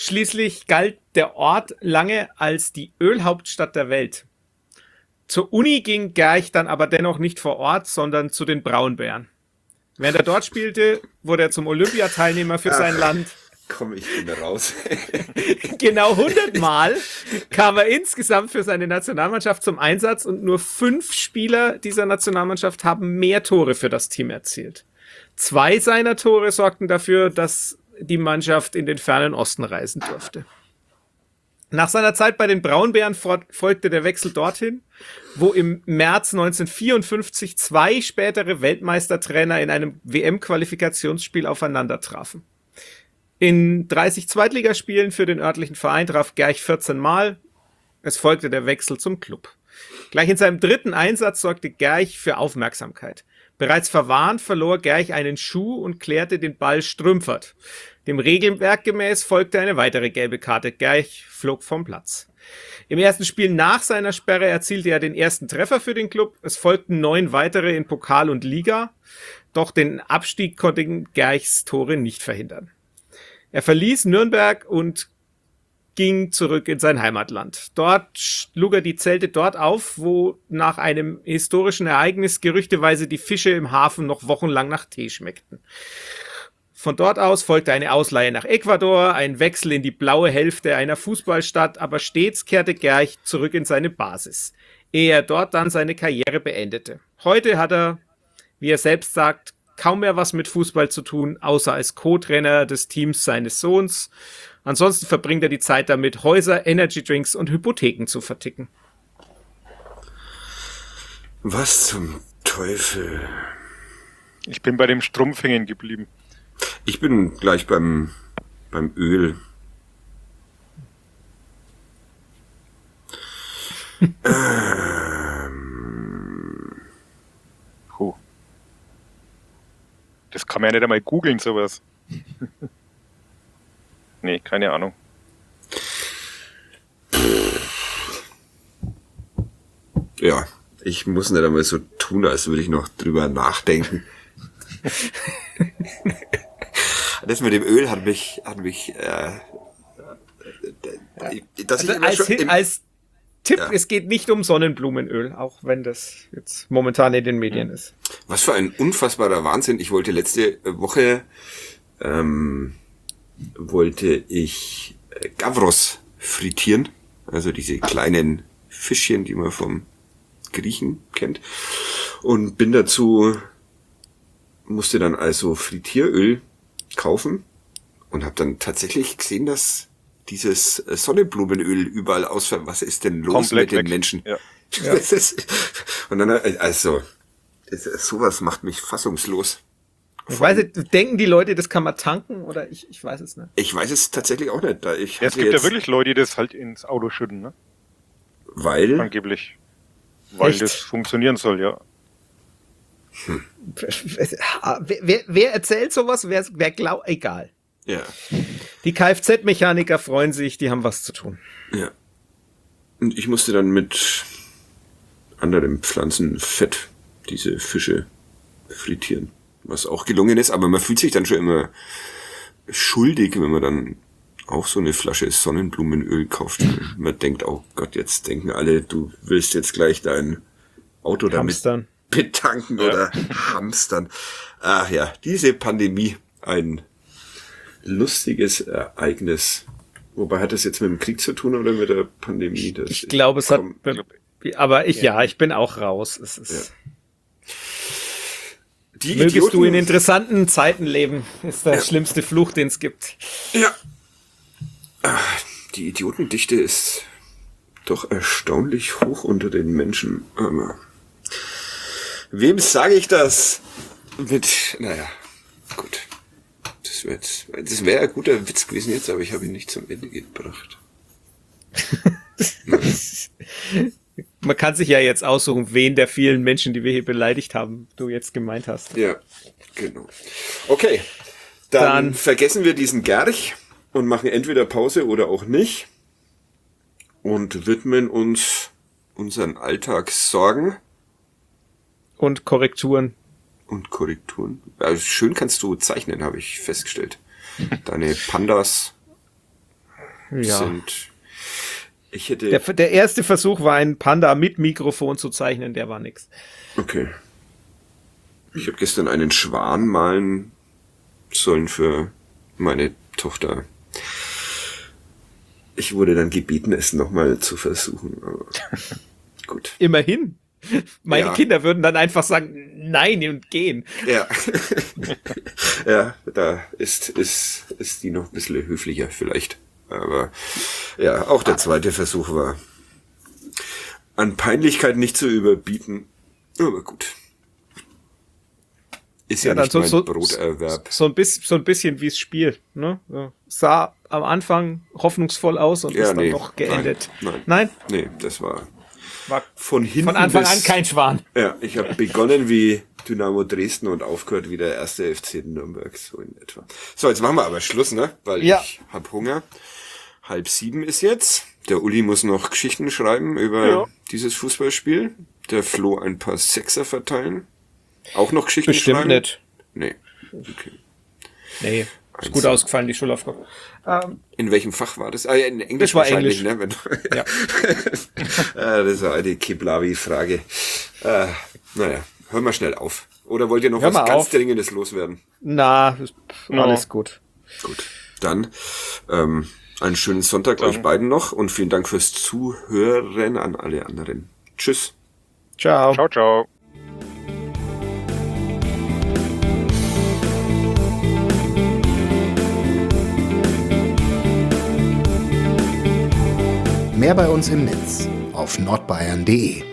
Schließlich galt der Ort lange als die Ölhauptstadt der Welt. Zur Uni ging Gerch dann aber dennoch nicht vor Ort, sondern zu den Braunbären. Während er dort spielte, wurde er zum Olympiateilnehmer für sein Land. Komm, ich bin raus. Genau 100 Mal kam er insgesamt für seine Nationalmannschaft zum Einsatz und nur 5 Spieler dieser Nationalmannschaft haben mehr Tore für das Team erzielt. 2 seiner Tore sorgten dafür, dass die Mannschaft in den fernen Osten reisen durfte. Nach seiner Zeit bei den Braunbären folgte der Wechsel dorthin, wo im März 1954 2 spätere Weltmeistertrainer in einem WM-Qualifikationsspiel aufeinander trafen. In 30 Zweitligaspielen für den örtlichen Verein traf Gerch 14 Mal. Es folgte der Wechsel zum Club. Gleich in seinem 3. Einsatz sorgte Gerch für Aufmerksamkeit. Bereits verwarnt verlor Gerch einen Schuh und klärte den Ball Strümpfert. Dem Regelwerk gemäß folgte eine weitere gelbe Karte. Gerch flog vom Platz. Im ersten Spiel nach seiner Sperre erzielte er den ersten Treffer für den Club. Es folgten 9 weitere in Pokal und Liga. Doch den Abstieg konnten Gerchs Tore nicht verhindern. Er verließ Nürnberg und ging zurück in sein Heimatland. Dort schlug er die Zelte dort auf, wo nach einem historischen Ereignis gerüchteweise die Fische im Hafen noch wochenlang nach Tee schmeckten. Von dort aus folgte eine Ausleihe nach Ecuador, ein Wechsel in die blaue Hälfte einer Fußballstadt, aber stets kehrte Gerch zurück in seine Basis, ehe er dort dann seine Karriere beendete. Heute hat er, wie er selbst sagt, kaum mehr was mit Fußball zu tun, außer als Co-Trainer des Teams seines Sohns. Ansonsten verbringt er die Zeit damit, Häuser, Energydrinks und Hypotheken zu verticken. Was zum Teufel? Ich bin bei dem Strumpf hängen geblieben. Ich bin gleich beim Öl. Das kann man ja nicht einmal googeln, sowas. Nee, keine Ahnung. Ja, ich muss nicht einmal so tun, als würde ich noch drüber nachdenken. Das mit dem Öl hat mich dass ich immer schon als Tipp, Ja. Es geht nicht um Sonnenblumenöl, auch wenn das jetzt momentan in den Medien ist. Was für ein unfassbarer Wahnsinn. Ich wollte letzte Woche Gavros frittieren. Also diese kleinen Fischchen, die man vom Griechen kennt. Und musste dann also Frittieröl kaufen und habe dann tatsächlich gesehen, dass dieses Sonnenblumenöl überall ausfällt. Was ist denn los Komplett mit den weg. Menschen? Ja. Das ist, und dann, sowas macht mich fassungslos. Ich weiß nicht, denken die Leute, das kann man tanken oder ich weiß es nicht. Ich weiß es tatsächlich auch nicht. Da ich Ja, es hatte gibt ja jetzt, wirklich Leute, die das halt ins Auto schütten, ne? weil, Angeblich. Weil Echt? das funktionieren soll, ja. Wer erzählt sowas? Wer glaubt? Egal. ja, Die Kfz-Mechaniker freuen sich, die haben was zu tun. ja. Und ich musste dann mit anderem Pflanzenfett diese Fische frittieren. Was auch gelungen ist, aber man fühlt sich dann schon immer schuldig, wenn man dann auch so eine Flasche Sonnenblumenöl kauft. Man denkt, oh Gott, jetzt denken alle, du willst jetzt gleich dein Auto damit Hamstern. betanken oder hamstern. Ach ja, diese Pandemie, ein lustiges Ereignis. Wobei hat das jetzt mit dem Krieg zu tun oder mit der Pandemie? Das Ich glaube, es hat. komm- Aber ich bin auch raus. Es ist. Die Mögest du in Idioten- interessanten Zeiten leben, ist der schlimmste Fluch, den es gibt. Ja. Die Idiotendichte ist doch erstaunlich hoch unter den Menschen. Aber wem sage ich das? Naja, gut. Das wäre ein guter Witz gewesen jetzt, aber ich habe ihn nicht zum Ende gebracht. Man kann sich ja jetzt aussuchen, wen der vielen Menschen, die wir hier beleidigt haben, du jetzt gemeint hast. Ja, genau. Okay, dann Dann- vergessen wir diesen Gerch und machen entweder Pause oder auch nicht und widmen uns unseren Alltagssorgen Und Korrekturen. und Korrekturen. Also schön kannst du zeichnen, habe ich festgestellt. Deine Pandas Ja. sind. Ich hätte. Der erste Versuch war, einen Panda mit Mikrofon zu zeichnen, der war nix. Okay. Ich habe gestern einen Schwan malen sollen für meine Tochter. Ich wurde dann gebeten, es nochmal zu versuchen. Aber gut. Immerhin. Meine Ja. Kinder würden dann einfach sagen, nein und gehen. Ja. Ja, da ist die noch ein bisschen höflicher vielleicht. Aber ja, auch der zweite Versuch war an Peinlichkeit nicht zu überbieten. Aber gut. Ist ja, dann nicht mein Broterwerb. So ein bisschen wie das Spiel. Ne? So. Sah am Anfang hoffnungsvoll aus und ist dann doch geendet. Nein? Nee, das war von hinten von Anfang an kein Schwan. Ja, ich habe begonnen wie Dynamo Dresden und aufgehört wie der erste FC Nürnberg, so in etwa. So, jetzt machen wir aber Schluss, ne? Weil ich hab Hunger. 6:30 ist jetzt. Der Uli muss noch Geschichten schreiben über dieses Fußballspiel. Der Flo ein paar Sechser verteilen. Auch noch Geschichten schreiben? Bestimmt nicht. Nee. Okay. Nee, ist gut ausgefallen, die Schulaufgabe. In welchem Fach war das? In Englisch Das war wahrscheinlich, Englisch. Ne? Ja. Das war eine Kiblavi-Frage. Naja, hören wir schnell auf. Oder wollt ihr noch Hör was mal ganz auf. Dringendes loswerden? Na, alles gut. Gut, dann einen schönen Sonntag euch beiden noch und vielen Dank fürs Zuhören an alle anderen. Tschüss. Ciao. Ciao, ciao. Mehr bei uns im Netz auf nordbayern.de.